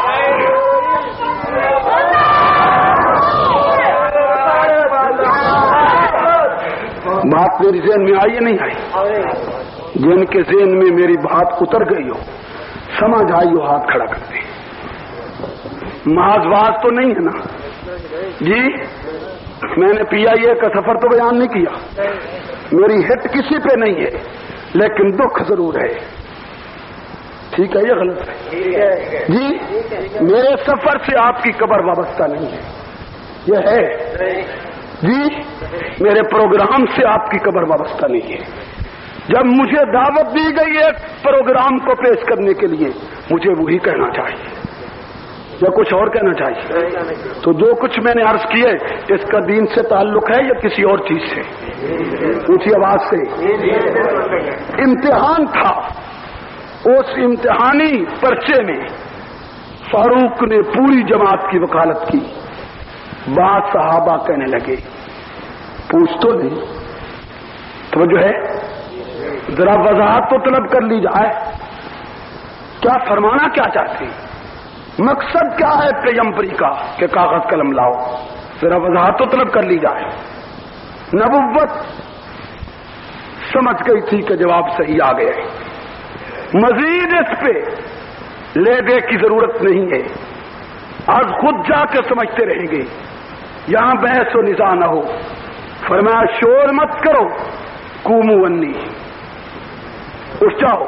بات میری ذہن میں آئی نہیں آئی؟ جن کے ذہن میں میری بات اتر گئی ہو، سمجھ آئی ہو، ہاتھ کھڑا کرتے ہیں۔ محض بات تو نہیں ہے نا جی؟ میں نے پی آئی اے کا سفر تو بیان نہیں کیا، میری ہٹ کسی پہ نہیں ہے، لیکن دکھ ضرور ہے۔ ٹھیک ہے یہ غلط ہے جی؟ میرے سفر سے آپ کی قبر وابستہ نہیں ہے، یہ ہے جی؟ میرے پروگرام سے آپ کی قبر وابستہ نہیں ہے۔ جب مجھے دعوت دی گئی ہے پروگرام کو پیش کرنے کے لیے، مجھے وہی کہنا چاہیے یا کچھ اور کہنا چاہیے؟ تو جو کچھ میں نے عرض کیے اس کا دین سے تعلق ہے یا کسی اور چیز سے؟ اونچی آواز سے۔ امتحان تھا، اس امتحانی پرچے میں فاروق نے پوری جماعت کی وکالت کی۔ بعض صحابہ کہنے لگے پوچھ تو نہیں، توجہ ہے، ذرا وضاحت تو طلب کر لی جائے، کیا فرمانا کیا چاہتے ہیں، مقصد کیا ہے پیغمبری کا کہ کاغذ قلم لاؤ، ذرا وضاحت تو طلب کر لی جائے۔ نبوت سمجھ گئی تھی کہ جواب صحیح آ گیا ہے، مزید اس پہ لے دے کی ضرورت نہیں ہے، آج خود جا کے سمجھتے رہیں گے، یہاں بحث و نزاع نہ ہو۔ فرمایا شور مت کرو، قوموا انی، اٹھ جاؤ،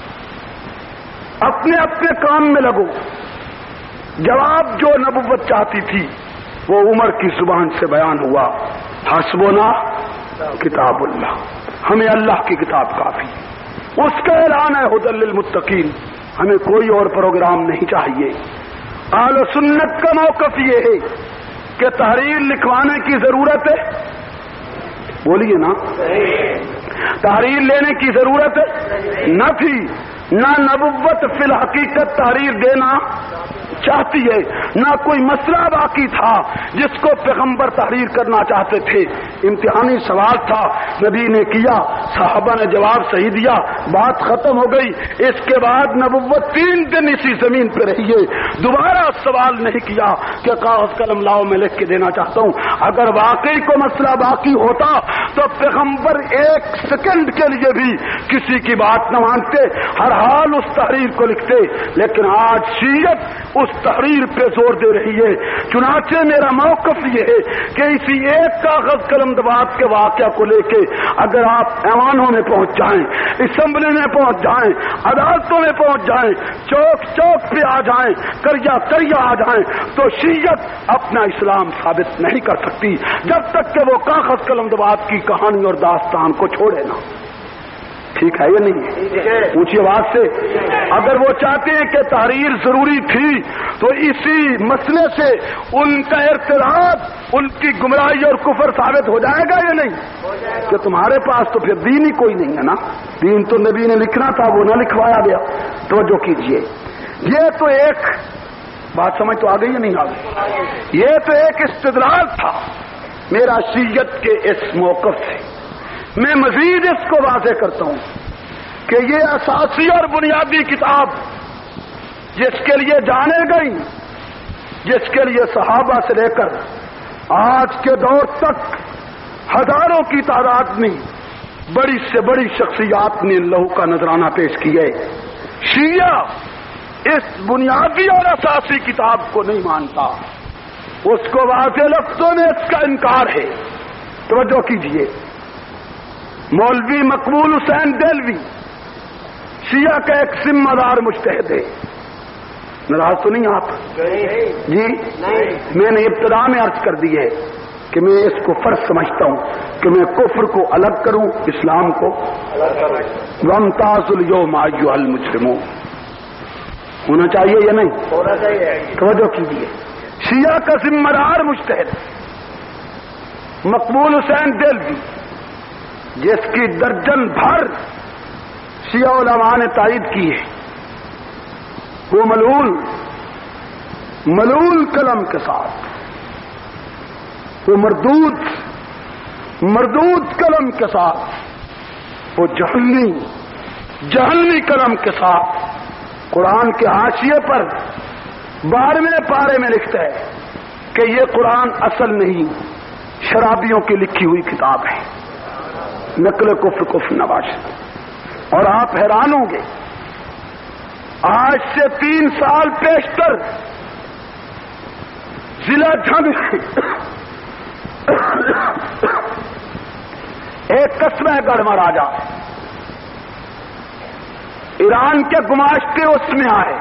اپنے اپنے کام میں لگو۔ جواب جو نبوت چاہتی تھی وہ عمر کی زبان سے بیان ہوا، حسبنا کتاب اللہ، ہمیں اللہ کی کتاب کافی، اس کا اعلان ہے ھدی للمتقین، ہمیں کوئی اور پروگرام نہیں چاہیے۔ اہل سنت کا موقف یہ ہے کہ تحریر لکھوانے کی ضرورت ہے، بولیے نا، تحریر لینے کی ضرورت نہ تھی، نہ نبوت فی الحقیقت تحریر دینا چاہتی ہے، نہ کوئی مسئلہ باقی تھا جس کو پیغمبر تحریر کرنا چاہتے تھے۔ امتحانی سوال تھا، نبی نے کیا، صحابہ نے جواب صحیح دیا، بات ختم ہو گئی۔ اس کے بعد نبوت 3 دن اسی زمین پہ رہی ہے، دوبارہ سوال نہیں کیا کہ کاغذ قلم لاؤ میں لکھ کے دینا چاہتا ہوں۔ اگر واقعی کو مسئلہ باقی ہوتا تو پیغمبر 1 سیکنڈ کے لیے بھی کسی کی بات نہ مانتے، ہر حال اس تحریر کو لکھتے، لیکن آج شیعت اس تحریر پہ زور دے رہی ہے۔ چنانچہ میرا موقف یہ ہے کہ اسی ایک کاغذ قلم دبات کے واقعہ کو لے کے اگر آپ ایوانوں میں پہنچ جائیں، اسمبلی میں پہنچ جائیں، عدالتوں میں پہنچ جائیں، چوک چوک پہ آ جائیں، کریا کریا آ جائیں، تو شیعت اپنا اسلام ثابت نہیں کر سکتی جب تک کہ وہ کاغذ قلم دبات کی کہانی اور داستان کو چھوڑے نا۔ ٹھیک ہے یہ نہیں؟ اونچی آواز سے۔ اگر وہ چاہتے ہیں کہ تحریر ضروری تھی تو اسی مسئلے سے ان کا ارتداد، ان کی گمراہی اور کفر ثابت ہو جائے گا یا نہیں؟ کہ تمہارے پاس تو پھر دین ہی کوئی نہیں ہے نا، دین تو نبی نے لکھنا تھا وہ نہ لکھوایا گیا۔ توجہ کیجئے، یہ تو ایک بات سمجھ تو آ گئی یا نہیں آ گئی؟ یہ تو ایک استدلال تھا میرا شیعت کے اس موقف سے میں مزید اس کو واضح کرتا ہوں کہ یہ اساسی اور بنیادی کتاب جس کے لیے جانے گئی، جس کے لیے صحابہ سے لے کر آج کے دور تک ہزاروں کی تعداد میں بڑی سے بڑی شخصیات نے لہو کا نذرانہ پیش کیا ہے، شیعہ اس بنیادی اور اساسی کتاب کو نہیں مانتا، اس کو واضح لفظوں میں اس کا انکار ہے۔ توجہ کیجیے، مولوی مقبول حسین دہلوی شیعہ کا ایک ذمہ دار مجتہد ہے، ناراض تو نہیں آپ؟ جی میں نے ابتدا میں عرض کر دی ہے کہ میں اس کو فرض سمجھتا ہوں کہ میں کفر کو الگ کروں، اسلام کو وَامْتَازُوا الْيَوْمَ أَيُّهَا الْمُجْرِمُونَ ہونا چاہیے یا نہیں؟ ہونا چاہیے۔ توجہ کیجیے، شیعہ کا ذمہ دار مجتہد مقبول حسین دہلوی، جس کی درجن بھر شیعہ علماء نے تائید کی ہے، وہ ملول قلم کے ساتھ، وہ مردود قلم کے ساتھ، وہ جہلمی قلم کے ساتھ قرآن کے حاشیے پر 12ویں پارے میں لکھتا ہے کہ یہ قرآن اصل نہیں، شرابیوں کی لکھی ہوئی کتاب ہے، نقل کفر نواش۔ اور آپ حیران ہوں گے، آج سے 3 سال پیشتر ضلع جھنگ ایک قصبہ ہے گڑھ مہاراجا، ایران کے گماشتے اس میں آئے،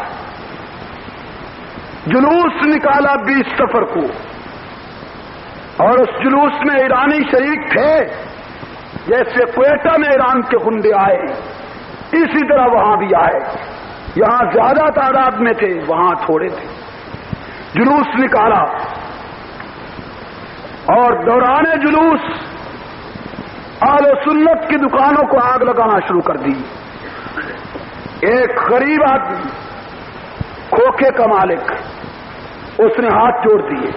جلوس نکالا 20 صفر کو، اور اس جلوس میں ایرانی شریک تھے، جیسے کوئٹہ میں ایران کے گنڈے آئے اسی طرح وہاں بھی آئے، یہاں زیادہ تعداد میں تھے، وہاں تھوڑے تھے، جلوس نکالا اور دوران جلوس اہل سنت کی دکانوں کو آگ لگانا شروع کر دی۔ ایک غریب آدمی، کھوکھے کا مالک، اس نے ہاتھ جوڑ دیے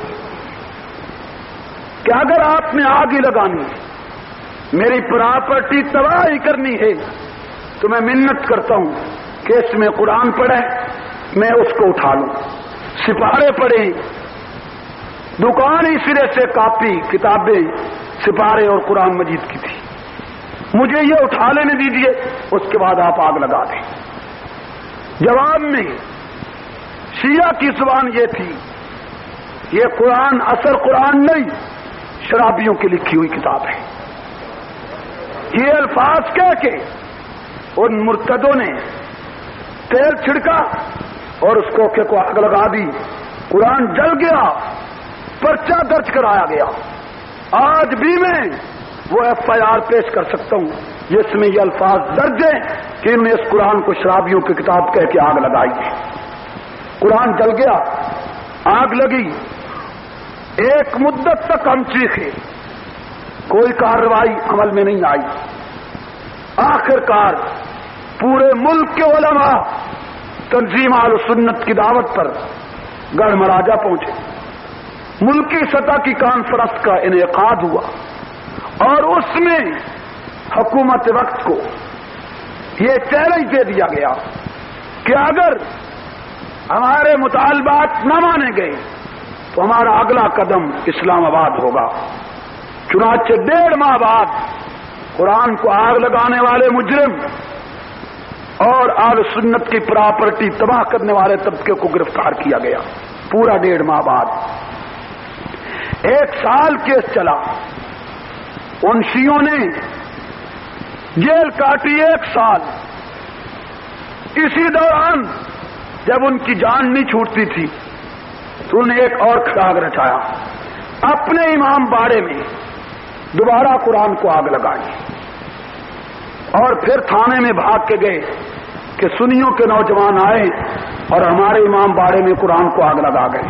کہ اگر آپ نے آگ ہی لگانی ہے، میری پراپرٹی تباہ ہی کرنی ہے، تو میں منت کرتا ہوں کہ اس میں قرآن پڑھے، میں اس کو اٹھا لوں، سپارے پڑھیں، دکان ہی سرے سے کاپی، کتابیں، سپارے اور قرآن مجید کی تھی، مجھے یہ اٹھا لینے دیجیے، اس کے بعد آپ آگ لگا دیں۔ جواب میں شیعہ کی زبان یہ تھی، یہ قرآن اصل قرآن نہیں، شرابیوں کی لکھی ہوئی کتاب ہے۔ یہ الفاظ کہہ کے ان مرتدوں نے تیل چھڑکا اور اس کوکھے کو آگ لگا دی، قرآن جل گیا، پرچہ درج کرایا گیا۔ آج بھی میں وہ FIR پیش کر سکتا ہوں جس میں یہ الفاظ درج ہیں کہ انہوں نے اس قرآن کو شرابیوں کی کتاب کہہ کے آگ لگائی ہے۔ قرآن جل گیا، آگ لگی، ایک مدت تک ہم چیخے، کوئی کارروائی عمل میں نہیں آئی۔ آخر کار پورے ملک کے علماء تنظیم اہل سنت کی دعوت پر گڑھ مہاراجا پہنچے، ملکی سطح کی کانفرنس کا انعقاد ہوا، اور اس میں حکومت وقت کو یہ چیلنج دے دیا گیا کہ اگر ہمارے مطالبات نہ مانے گئے تو ہمارا اگلا قدم اسلام آباد ہوگا۔ چنانچہ 1.5 ماہ بعد قرآن کو آگ لگانے والے مجرم اور اہل سنت کی پراپرٹی تباہ کرنے والے طبقے کو گرفتار کیا گیا۔ پورا 1.5 ماہ بعد 1 سال کیس چلا، ان شیعوں نے جیل کاٹی 1 سال۔ اسی دوران جب ان کی جان نہیں چھوٹتی تھی تو انہیں ایک اور کھڑاگ رچایا، اپنے امام باڑے میں دوبارہ قرآن کو آگ لگائی، اور پھر تھانے میں بھاگ کے گئے کہ سنیوں کے نوجوان آئے اور ہمارے امام باڑے میں قرآن کو آگ لگا گئے۔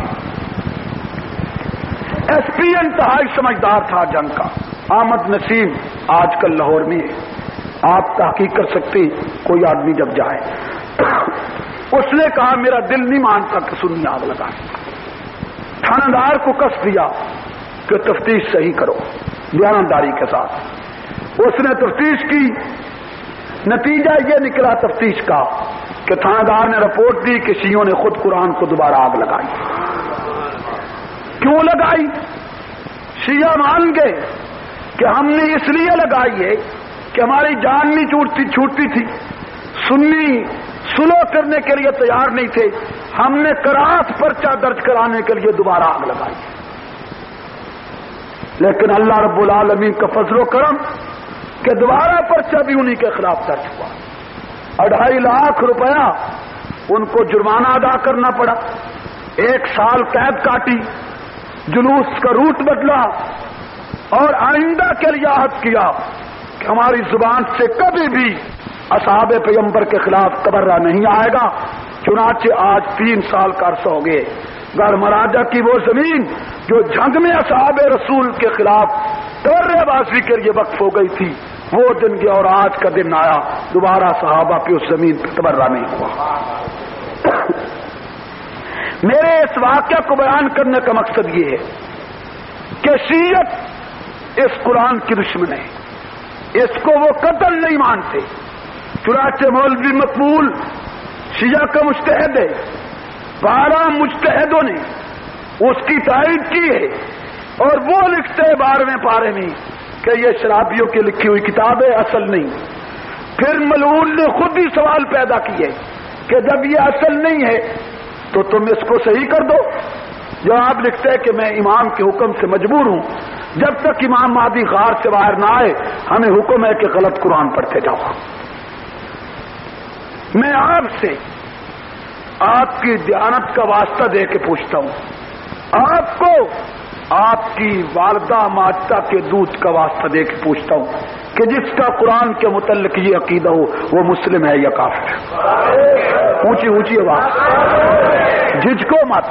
SP انتہائی سمجھدار تھا جنگ کا، احمد نسیم آج کل لاہور میں ہے، آپ تحقیق کر سکتے ہیں کوئی آدمی جب جائے۔ اس نے کہا میرا دل نہیں مانتا کہ سنی آگ لگائے، تھانیدار کو کس دیا کہ تفتیش صحیح کرو دیانتداری کے ساتھ۔ اس نے تفتیش کی، نتیجہ یہ نکلا تفتیش کا کہ تھانہ دار نے رپورٹ دی کہ شیعوں نے خود قرآن کو دوبارہ آگ لگائی۔ کیوں لگائی؟ شیعہ مان گئے کہ ہم نے اس لیے لگائی ہے کہ ہماری جان نہیں چھوٹتی تھی، سنی سلو کرنے کے لیے تیار نہیں تھے، ہم نے قرات پرچہ درج کرانے کے لیے دوبارہ آگ لگائی۔ لیکن اللہ رب العالمین کا فضل و کرم کہ دوبارہ پرچہ بھی انہی کے خلاف درج ہوا، 2.5 لاکھ روپیہ ان کو جرمانہ ادا کرنا پڑا، 1 سال قید کاٹی، جلوس کا روٹ بدلا، اور آئندہ کے لیے عہد کیا کہ ہماری زبان سے کبھی بھی اصحاب پیغمبر کے خلاف تبرہ نہیں آئے گا۔ چنانچہ آج 3 سال کا عرصہ ہو گئے، گڑھ مراجہ کی وہ زمین جو جنگ میں اصحاب رسول کے خلاف تبرہ بازی کے لیے وقف ہو گئی تھی، وہ دن گیا اور آج کا دن آیا، دوبارہ صحابہ کی اس زمین پہ تبرہ نہیں ہوا۔ میرے اس واقعہ کو بیان کرنے کا مقصد یہ ہے کہ شیعت اس قرآن کی دشمن ہے، اس کو وہ قتل نہیں مانتے۔ چنانچہ مولوی مقبول شیعہ کا مجتہد ہے، 12 مجتہدوں نے اس کی تائید کی ہے، اور وہ لکھتے ہیں 12ویں پارے میں کہ یہ شرابیوں کی لکھی ہوئی کتاب ہے، اصل نہیں۔ پھر ملعون نے خود ہی سوال پیدا کیے کہ جب یہ اصل نہیں ہے تو تم اس کو صحیح کر دو۔ جواب لکھتے ہیں کہ میں امام کے حکم سے مجبور ہوں، جب تک امام مہدی غار سے باہر نہ آئے ہمیں حکم ہے کہ غلط قرآن پڑھتے جاؤ۔ میں آپ سے آپ کی دیانت کا واسطہ دے کے پوچھتا ہوں، آپ کو آپ کی والدہ ماجدہ کے دودھ کا واسطہ دے کے پوچھتا ہوں کہ جس کا قرآن کے متعلق یہ عقیدہ ہو وہ مسلم ہے یا کافر ہے؟ اونچی اونچی آواز، جھجکو مت،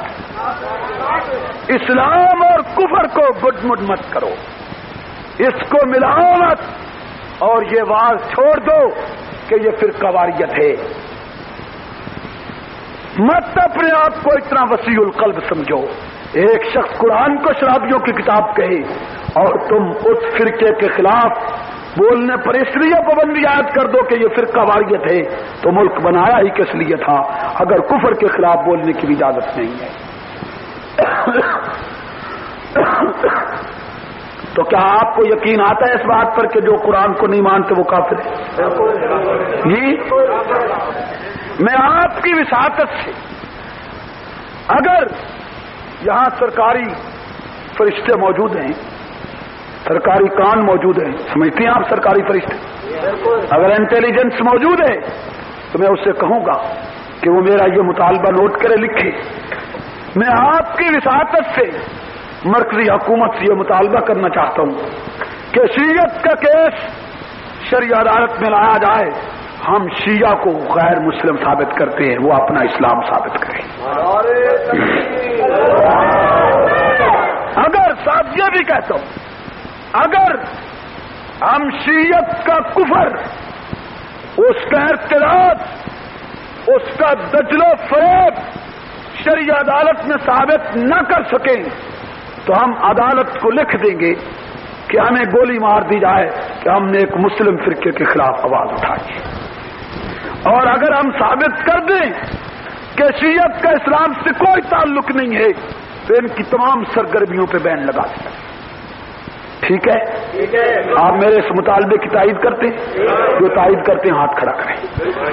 اسلام اور کفر کو گڈ مڈ مت کرو، اس کو ملاؤ مت، اور یہ واز چھوڑ دو کہ یہ فرقہ واریت ہے۔ مت اپنے آپ کو اتنا وسیع القلب سمجھو، ایک شخص قرآن کو شرابیوں کی کتاب کہے اور تم اس فرقے کے خلاف بولنے پر اس لیے پابندی عائد کر دو کہ یہ فرقہ واریت ہے، تو ملک بنایا ہی کس لیے تھا اگر کفر کے خلاف بولنے کی بھی اجازت نہیں ہے؟ تو کیا آپ کو یقین آتا ہے اس بات پر کہ جو قرآن کو نہیں مانتے وہ کافر ہے؟ جی، میں آپ کی وساطت سے، اگر یہاں سرکاری فرشتے موجود ہیں، سرکاری کان موجود ہیں، سمجھتے ہیں آپ سرکاری فرشتے، اگر انٹیلیجنس موجود ہے تو میں اسے کہوں گا کہ وہ میرا یہ مطالبہ نوٹ کرے، لکھے۔ میں آپ کی وساطت سے مرکزی حکومت سے یہ مطالبہ کرنا چاہتا ہوں کہ شیعت کا کیس شرعی عدالت میں لایا جائے، ہم شیعہ کو غیر مسلم ثابت کرتے ہیں، وہ اپنا اسلام ثابت کریں۔ اگر صاحب یہ بھی کہتا ہوں، اگر ہم شیعت کا کفر، اس کا ارتداد، اس کا دجل و فریب شرعی عدالت میں ثابت نہ کر سکیں تو ہم عدالت کو لکھ دیں گے کہ ہمیں گولی مار دی جائے کہ ہم نے ایک مسلم فرقے کے خلاف آواز اٹھائی۔ اور اگر ہم ثابت کر دیں کہ شیعت کا اسلام سے کوئی تعلق نہیں ہے تو ان کی تمام سرگرمیوں پہ بین لگا دیں۔ ٹھیک ہے؟ آپ میرے اس مطالبے کی تائید کرتے ہیں؟ جو تائید کرتے ہیں ہاتھ کھڑا کریں۔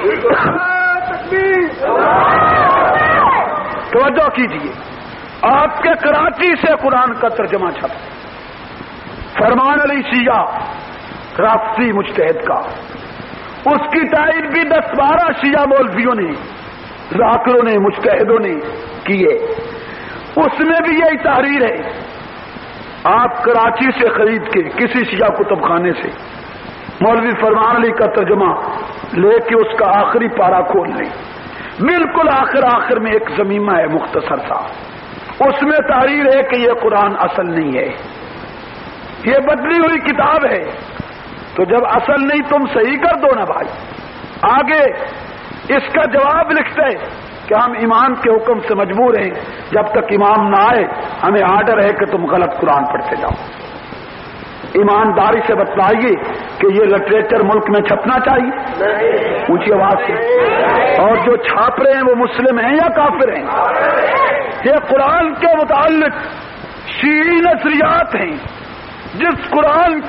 توجہ کیجیے، آپ کے کراچی سے قرآن کا ترجمہ چھپا، فرمان علی شیعہ رافضی مجتہد کا، اس کی تائید بھی 10-12 شیعہ مولویوں نے، ذاکروں نے، مجتہدوں نے کیے، اس میں بھی یہی تحریر ہے۔ آپ کراچی سے خرید کے کسی شیعہ کتب خانے سے مولوی فرمان علی کا ترجمہ لے کے اس کا آخری پارہ کھول لیں، بالکل آخر میں ایک ضمیمہ ہے مختصر سا، اس میں تحریر ہے کہ یہ قرآن اصل نہیں ہے، یہ بدلی ہوئی کتاب ہے۔ تو جب اصل نہیں تم صحیح کر دو نا بھائی۔ آگے اس کا جواب لکھتے کہ ہم امام کے حکم سے مجبور ہیں، جب تک امام نہ آئے ہمیں آرڈر ہے کہ تم غلط قرآن پڑھتے جاؤ۔ ایمانداری سے بتلائیے کہ یہ لٹریچر ملک میں چھپنا چاہیے؟ اونچی آواز سے۔ اور جو چھاپ رہے ہیں وہ مسلم ہیں یا کافر ہیں؟ یہ قرآن کے متعلق شیعی نظریات ہیں۔ جس قرآن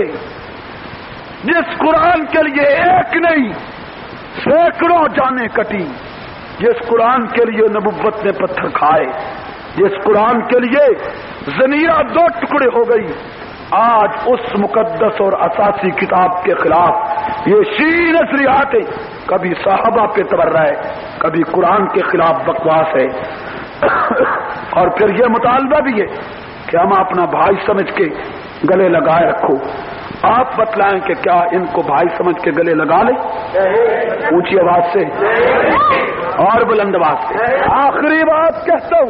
کے لیے ایک نہیں سینکڑوں جانیں کٹی، جس قرآن کے لیے نبوت نے پتھر کھائے، جس قرآن کے لیے زنیرہ 2 ٹکڑے ہو گئی، آج اس مقدس اور اساسی کتاب کے خلاف یہ شیعی نظریات ہیں۔ کبھی صحابہ پہ تبرہ ہے، کبھی قرآن کے خلاف بکواس ہے، اور پھر یہ مطالبہ بھی ہے کہ ہم اپنا بھائی سمجھ کے گلے لگائے رکھو۔ آپ بتلائیں کہ کیا ان کو بھائی سمجھ کے گلے لگا لیں؟ اونچی آواز سے اور بلند آواز سے۔ آخری بات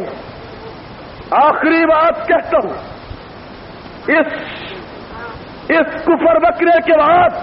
کہتا ہوں، اس کفر بکرے کے بعد،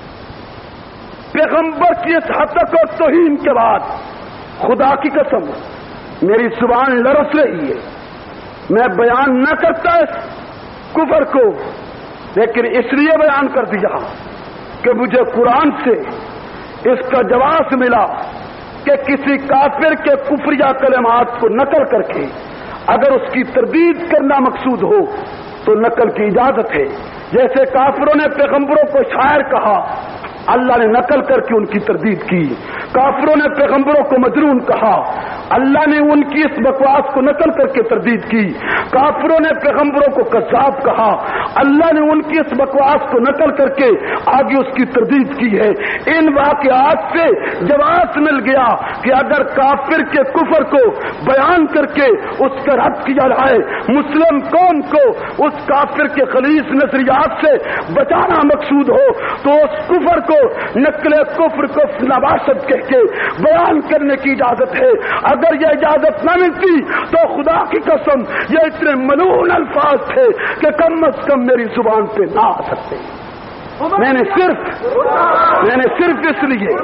پیغمبر کی اس حتک اور توہین کے بعد، خدا کی قسم میری زبان لرز رہی ہے، میں بیان نہ کرتا اس کفر کو، لیکن اس لیے بیان کر دیا کہ مجھے قرآن سے اس کا جواز ملا کہ کسی کافر کے کفریہ کلمات کو نقل کر کے اگر اس کی تردید کرنا مقصود ہو تو نقل کی اجازت ہے۔ جیسے کافروں نے پیغمبروں کو شاعر کہا، اللہ نے نقل کر کے ان کی تردید کی۔ کافروں نے پیغمبروں کو مجنون کہا، اللہ نے ان کی اس بکواس کو نقل کر کے تردید کی۔ کافروں نے پیغمبروں کو کذاب کہا، اللہ نے ان کی اس بکواس کو نقل کر کے آگے اس کی تردید کی ہے۔ ان واقعات سے جواز مل گیا کہ اگر کافر کے کفر کو بیان کر کے اس کا رد کیا جائے، مسلم قوم کو اس کافر کے خلیص نظریات سے بچانا مقصود ہو، تو اس کفر کو نقل کفر کو نباشت کہہ کے بیان کرنے کی اجازت ہے۔ اگر یہ اجازت نہ ملتی تو خدا کی قسم یہ اتنے ملعون الفاظ تھے کہ کم از کم میری زبان پہ نہ آ سکتے۔ میں نے صرف اس لیے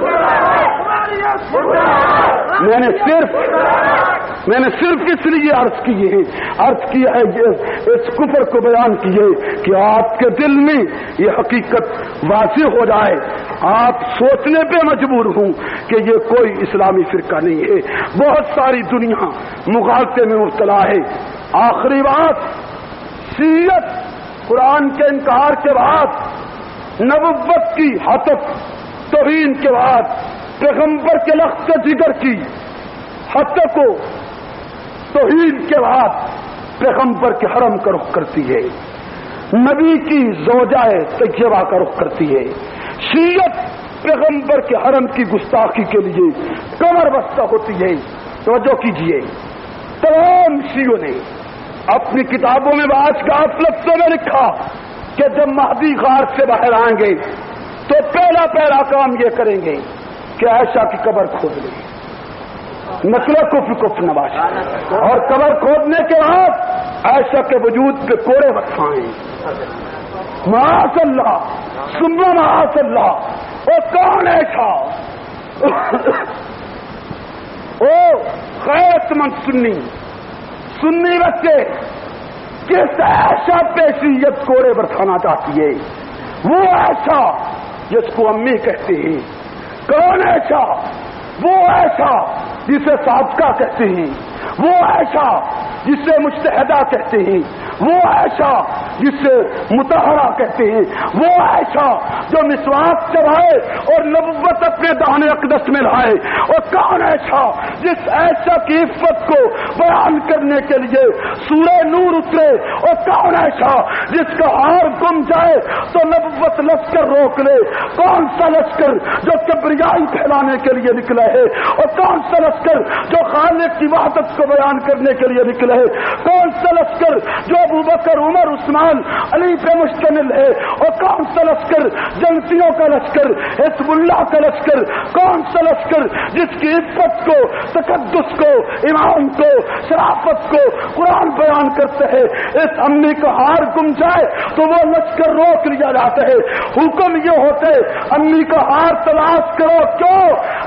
عرض کیا ہے اس کفر کو بیان کیے کہ آپ کے دل میں یہ حقیقت واضح ہو جائے، آپ سوچنے پہ مجبور ہوں کہ یہ کوئی اسلامی فرقہ نہیں ہے، بہت ساری دنیا مغالطے میں مبتلا ہے۔ آخری بات، شیعت قرآن کے انکار کے بعد، نبوت کی ہتک توہین کے بعد، پیغمبر کے لخت جگر کی ہتک کو توہین کے بعد پیغمبر کے حرم کا رخ کرتی ہے، نبی کی زوجائے طیبہ کا رخ کرتی ہے۔ شیعت پیغمبر کے حرم کی گستاخی کے لیے کمر بستہ ہوتی ہے۔ توجہ کیجیے، تمام شیعوں نے اپنی کتابوں میں بعض گاف لفظوں میں لکھا کہ جب مہدی غار سے باہر آئیں گے تو پہلا کام یہ کریں گے کہ عائشہ کی قبر کھود لیں، نقل کفر نباشا، اور قبر کھودنے کے بعد عائشہ کے وجود پہ کوڑے برسائیں۔ معاذ اللہ ثم معاذ اللہ۔ وہ کون ایسا او غیرت مند سنی بچے کس ایسا پیشیت کوڑے برسانا چاہتی ہے؟ وہ ایسا جس کو امی کہتے ہیں۔ کون ایسا؟ وہ ایسا جسے صادقہ کہتے ہیں، وہ ایسا جسے مجتہدہ کہتے ہیں، وہ ایسا جسے مطہرہ کہتے ہیں، وہ ایسا جو مسواک چڑھائے اور نبوت اپنے داہنے اقدس میں لائے، اور کون ایسا جس ایسا کی عفت کو بیان کرنے کے لیے سورہ نور اترے، اور کون ایسا جس کا ہار گم جائے تو نبوت لشکر روک لے، کون سا لشکر جو کبریائی پھیلانے کے لیے نکلا ہے، اور کون سا لشکر جو خالق کی وحدت کو بیان کرنے کے لیے نکلا ہے، کون سا لشکر جو ابوبکر عمر عثمان علی پہ مشتمل ہے، اور کون سا لشکر جنتیوں کا لشکر، حزب اللہ کا لشکر، کون سا لشکر جس کی عزت کو، تقدس کو، ایمان کو، شرافت کو قرآن بیان کرتا ہے۔ اس امی کا ہار گم جائے تو وہ لشکر روک لیا جاتا ہے، حکم یہ ہوتا ہے امی کا ہار تلاش کرو۔ کیوں؟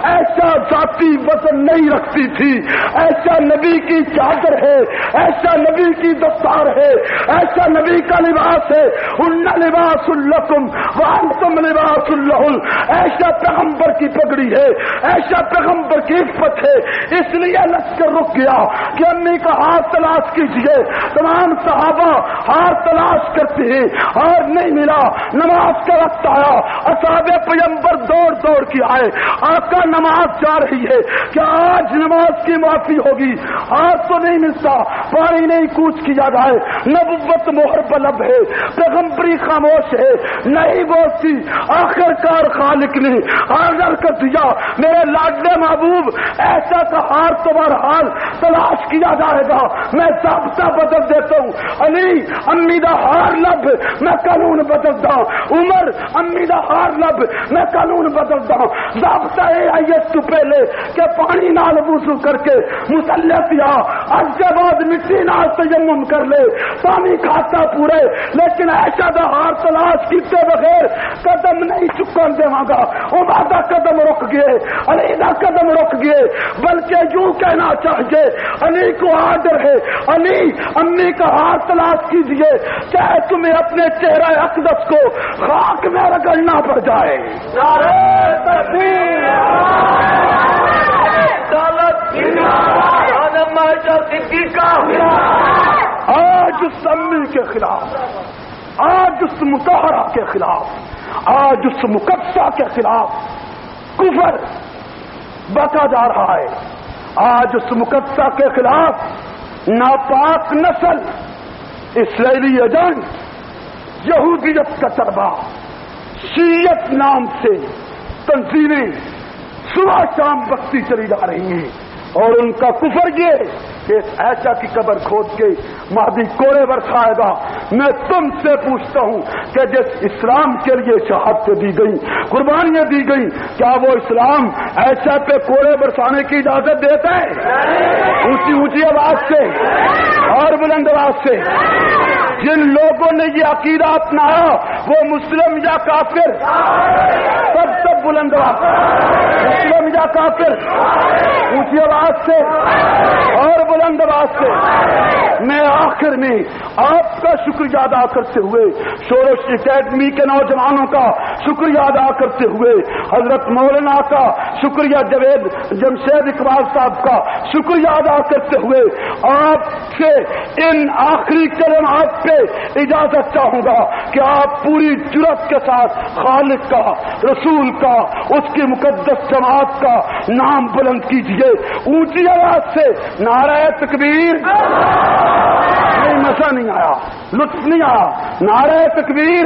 ایسا ذاتی وزن نہیں رکھتی تھی. ایسا نبی کی چادر ہے, ایسا نبی کی دستار ہے, ایسا نبی کا لباس ہے. ان لباس لکم وانتم لباس لہن. ایسا پیغمبر کی پگڑی ہے, ایسا پیغمبر کی عفت ہے. اس لیے لشکر رک گیا کہ امی کا ہاتھ تلاش کیجیے. تمام صحابہ ہاتھ تلاش کرتے ہیں, اور نہیں ملا. نماز کا وقت آیا, اصحاب پیغمبر دوڑ دوڑ کے آئے. آقا نماز جا رہی ہے, کیا آج نماز کی معافی ہوگی؟ ہاتھ تو نہیں ملتا, پانی نہیں کوچ کیا جائے. نبوت مہر بلب ہے, پیغمبری خاموش ہے, نہیں بولتی. آخر کار خالق نے حاضر کر دیا, میرے لاڈلے محبوب ایسا کا ہار تمہارا حال تلاش کیا جائے گا. میں ضابطہ بدل دیتا ہوں. علی امی دا ہار لب, میں قانون بدلتا ہوں. عمر امی دا ہار لب, میں قانون بدلتا ہوں. ضابطہ تو پہلے کہ پانی نال وضو کر کے مسلح پیا, اس کے بعد مٹی نال تیمم کر لے, پانی کھاتا پورے. لیکن ایسا دا ہار تلاش کیتے بغیر قدم نہیں چکن دے گا. عمر دا قدم رک گئے, علی دا قدم رک گئے. بلکہ یوں کہنا چاہیے علی کو آڈر ہے, علی امی کا ہار تلاش کیجیے, چاہے تمہیں اپنے چہرہ اقدس کو خاک میں رگڑنا پڑ جائے. آج اس امی کے خلاف, آج اس مطہرہ کے خلاف, آج اس مقدسہ کے خلاف کفر بکا جا رہا ہے. آج اس مقدسہ کے خلاف ناپاک نسل, اسرائیلی ایجنٹ, یہودیت کا طلبہ, شیعت نام سے تنظیمیں صبح شام بستی چلی جا رہی ہیں. اور ان کا کفر یہ کہ ایسا کی قبر کھود کے مہدی کوڑے برسائے گا. میں تم سے پوچھتا ہوں کہ جس اسلام کے لیے شہادتیں دی گئی, قربانیاں دی گئی, کیا وہ اسلام ایسا پہ کوڑے برسانے کی اجازت دیتا ہے؟ اونچی اونچی آواز سے اور بلند آواز سے. جن لوگوں نے یہ عقیدہ اپنایا وہ مسلم یا کافر؟ سب بلند آواز, مسلم یا کافر؟ اونچی آواز سے اور بلند آواز سے. میں آخر میں آپ کا شکریہ ادا کرتے ہوئے, شورش اکیڈمی کے نوجوانوں کا شکریہ ادا کرتے ہوئے, حضرت مولانا کا شکریہ, جاوید جمشید اقبال صاحب کا شکریہ ادا کرتے ہوئے آپ سے ان آخری کلمات پہ اجازت چاہوں گا کہ آپ پوری جرأت کے ساتھ خالق کا, رسول کا, اس کی مقدس جماعت کا نام بلند کیجیے اونچی آواز سے. نعرہ تکبیر. نہیں, مزہ نہیں آیا, لطف نہیں آیا. نعرہ تکبیر.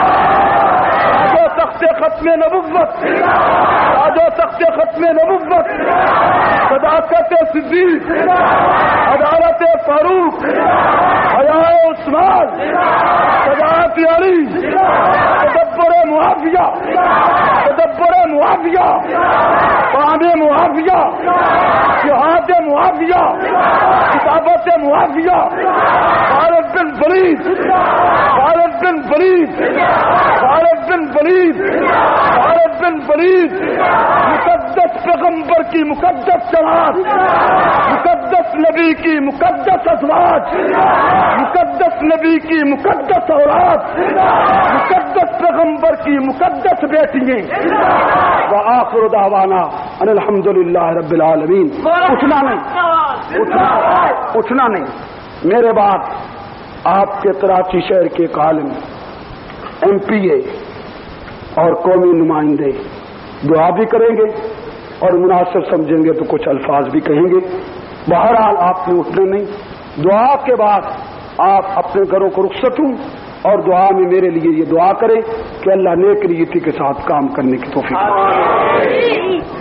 آجو تخت ختم نبوت, آجو تخت ختم نبوت, صداقت صدیق, عدالت فاروق, حیاء عثمان, شجاعت علی, تدبر معاویہ, تدبر معاویہ, قام معاویہ, جہاد معاویہ, کتابت معاویہ, خالد بن ولید, خالد بن ولید, خالد بن ولید, خالد بن ولید, مقدس پیغمبر کی مقدس جماعت, مقدس نبی کی مقدس ازواج, مقدس نبی کی مقدس اولاد, مقدس پیغمبر کی مقدس بیٹیاں. وآخر دعوانا ان الحمدللہ رب العالمین. اٹھنا نہیں, اٹھنا نہیں. میرے بعد آپ کے کراچی شہر کے ایک عالم, ایم پی اے اور قومی نمائندے دعا بھی کریں گے اور مناسب سمجھیں گے تو کچھ الفاظ بھی کہیں گے. بہرحال آپ نے اٹھنا نہیں. دعا کے بعد آپ اپنے گھروں کو رخصت ہوں اور دعا میں میرے لیے یہ دعا کریں کہ اللہ نیک نیتی کے ساتھ کام کرنے کی توفیق دے.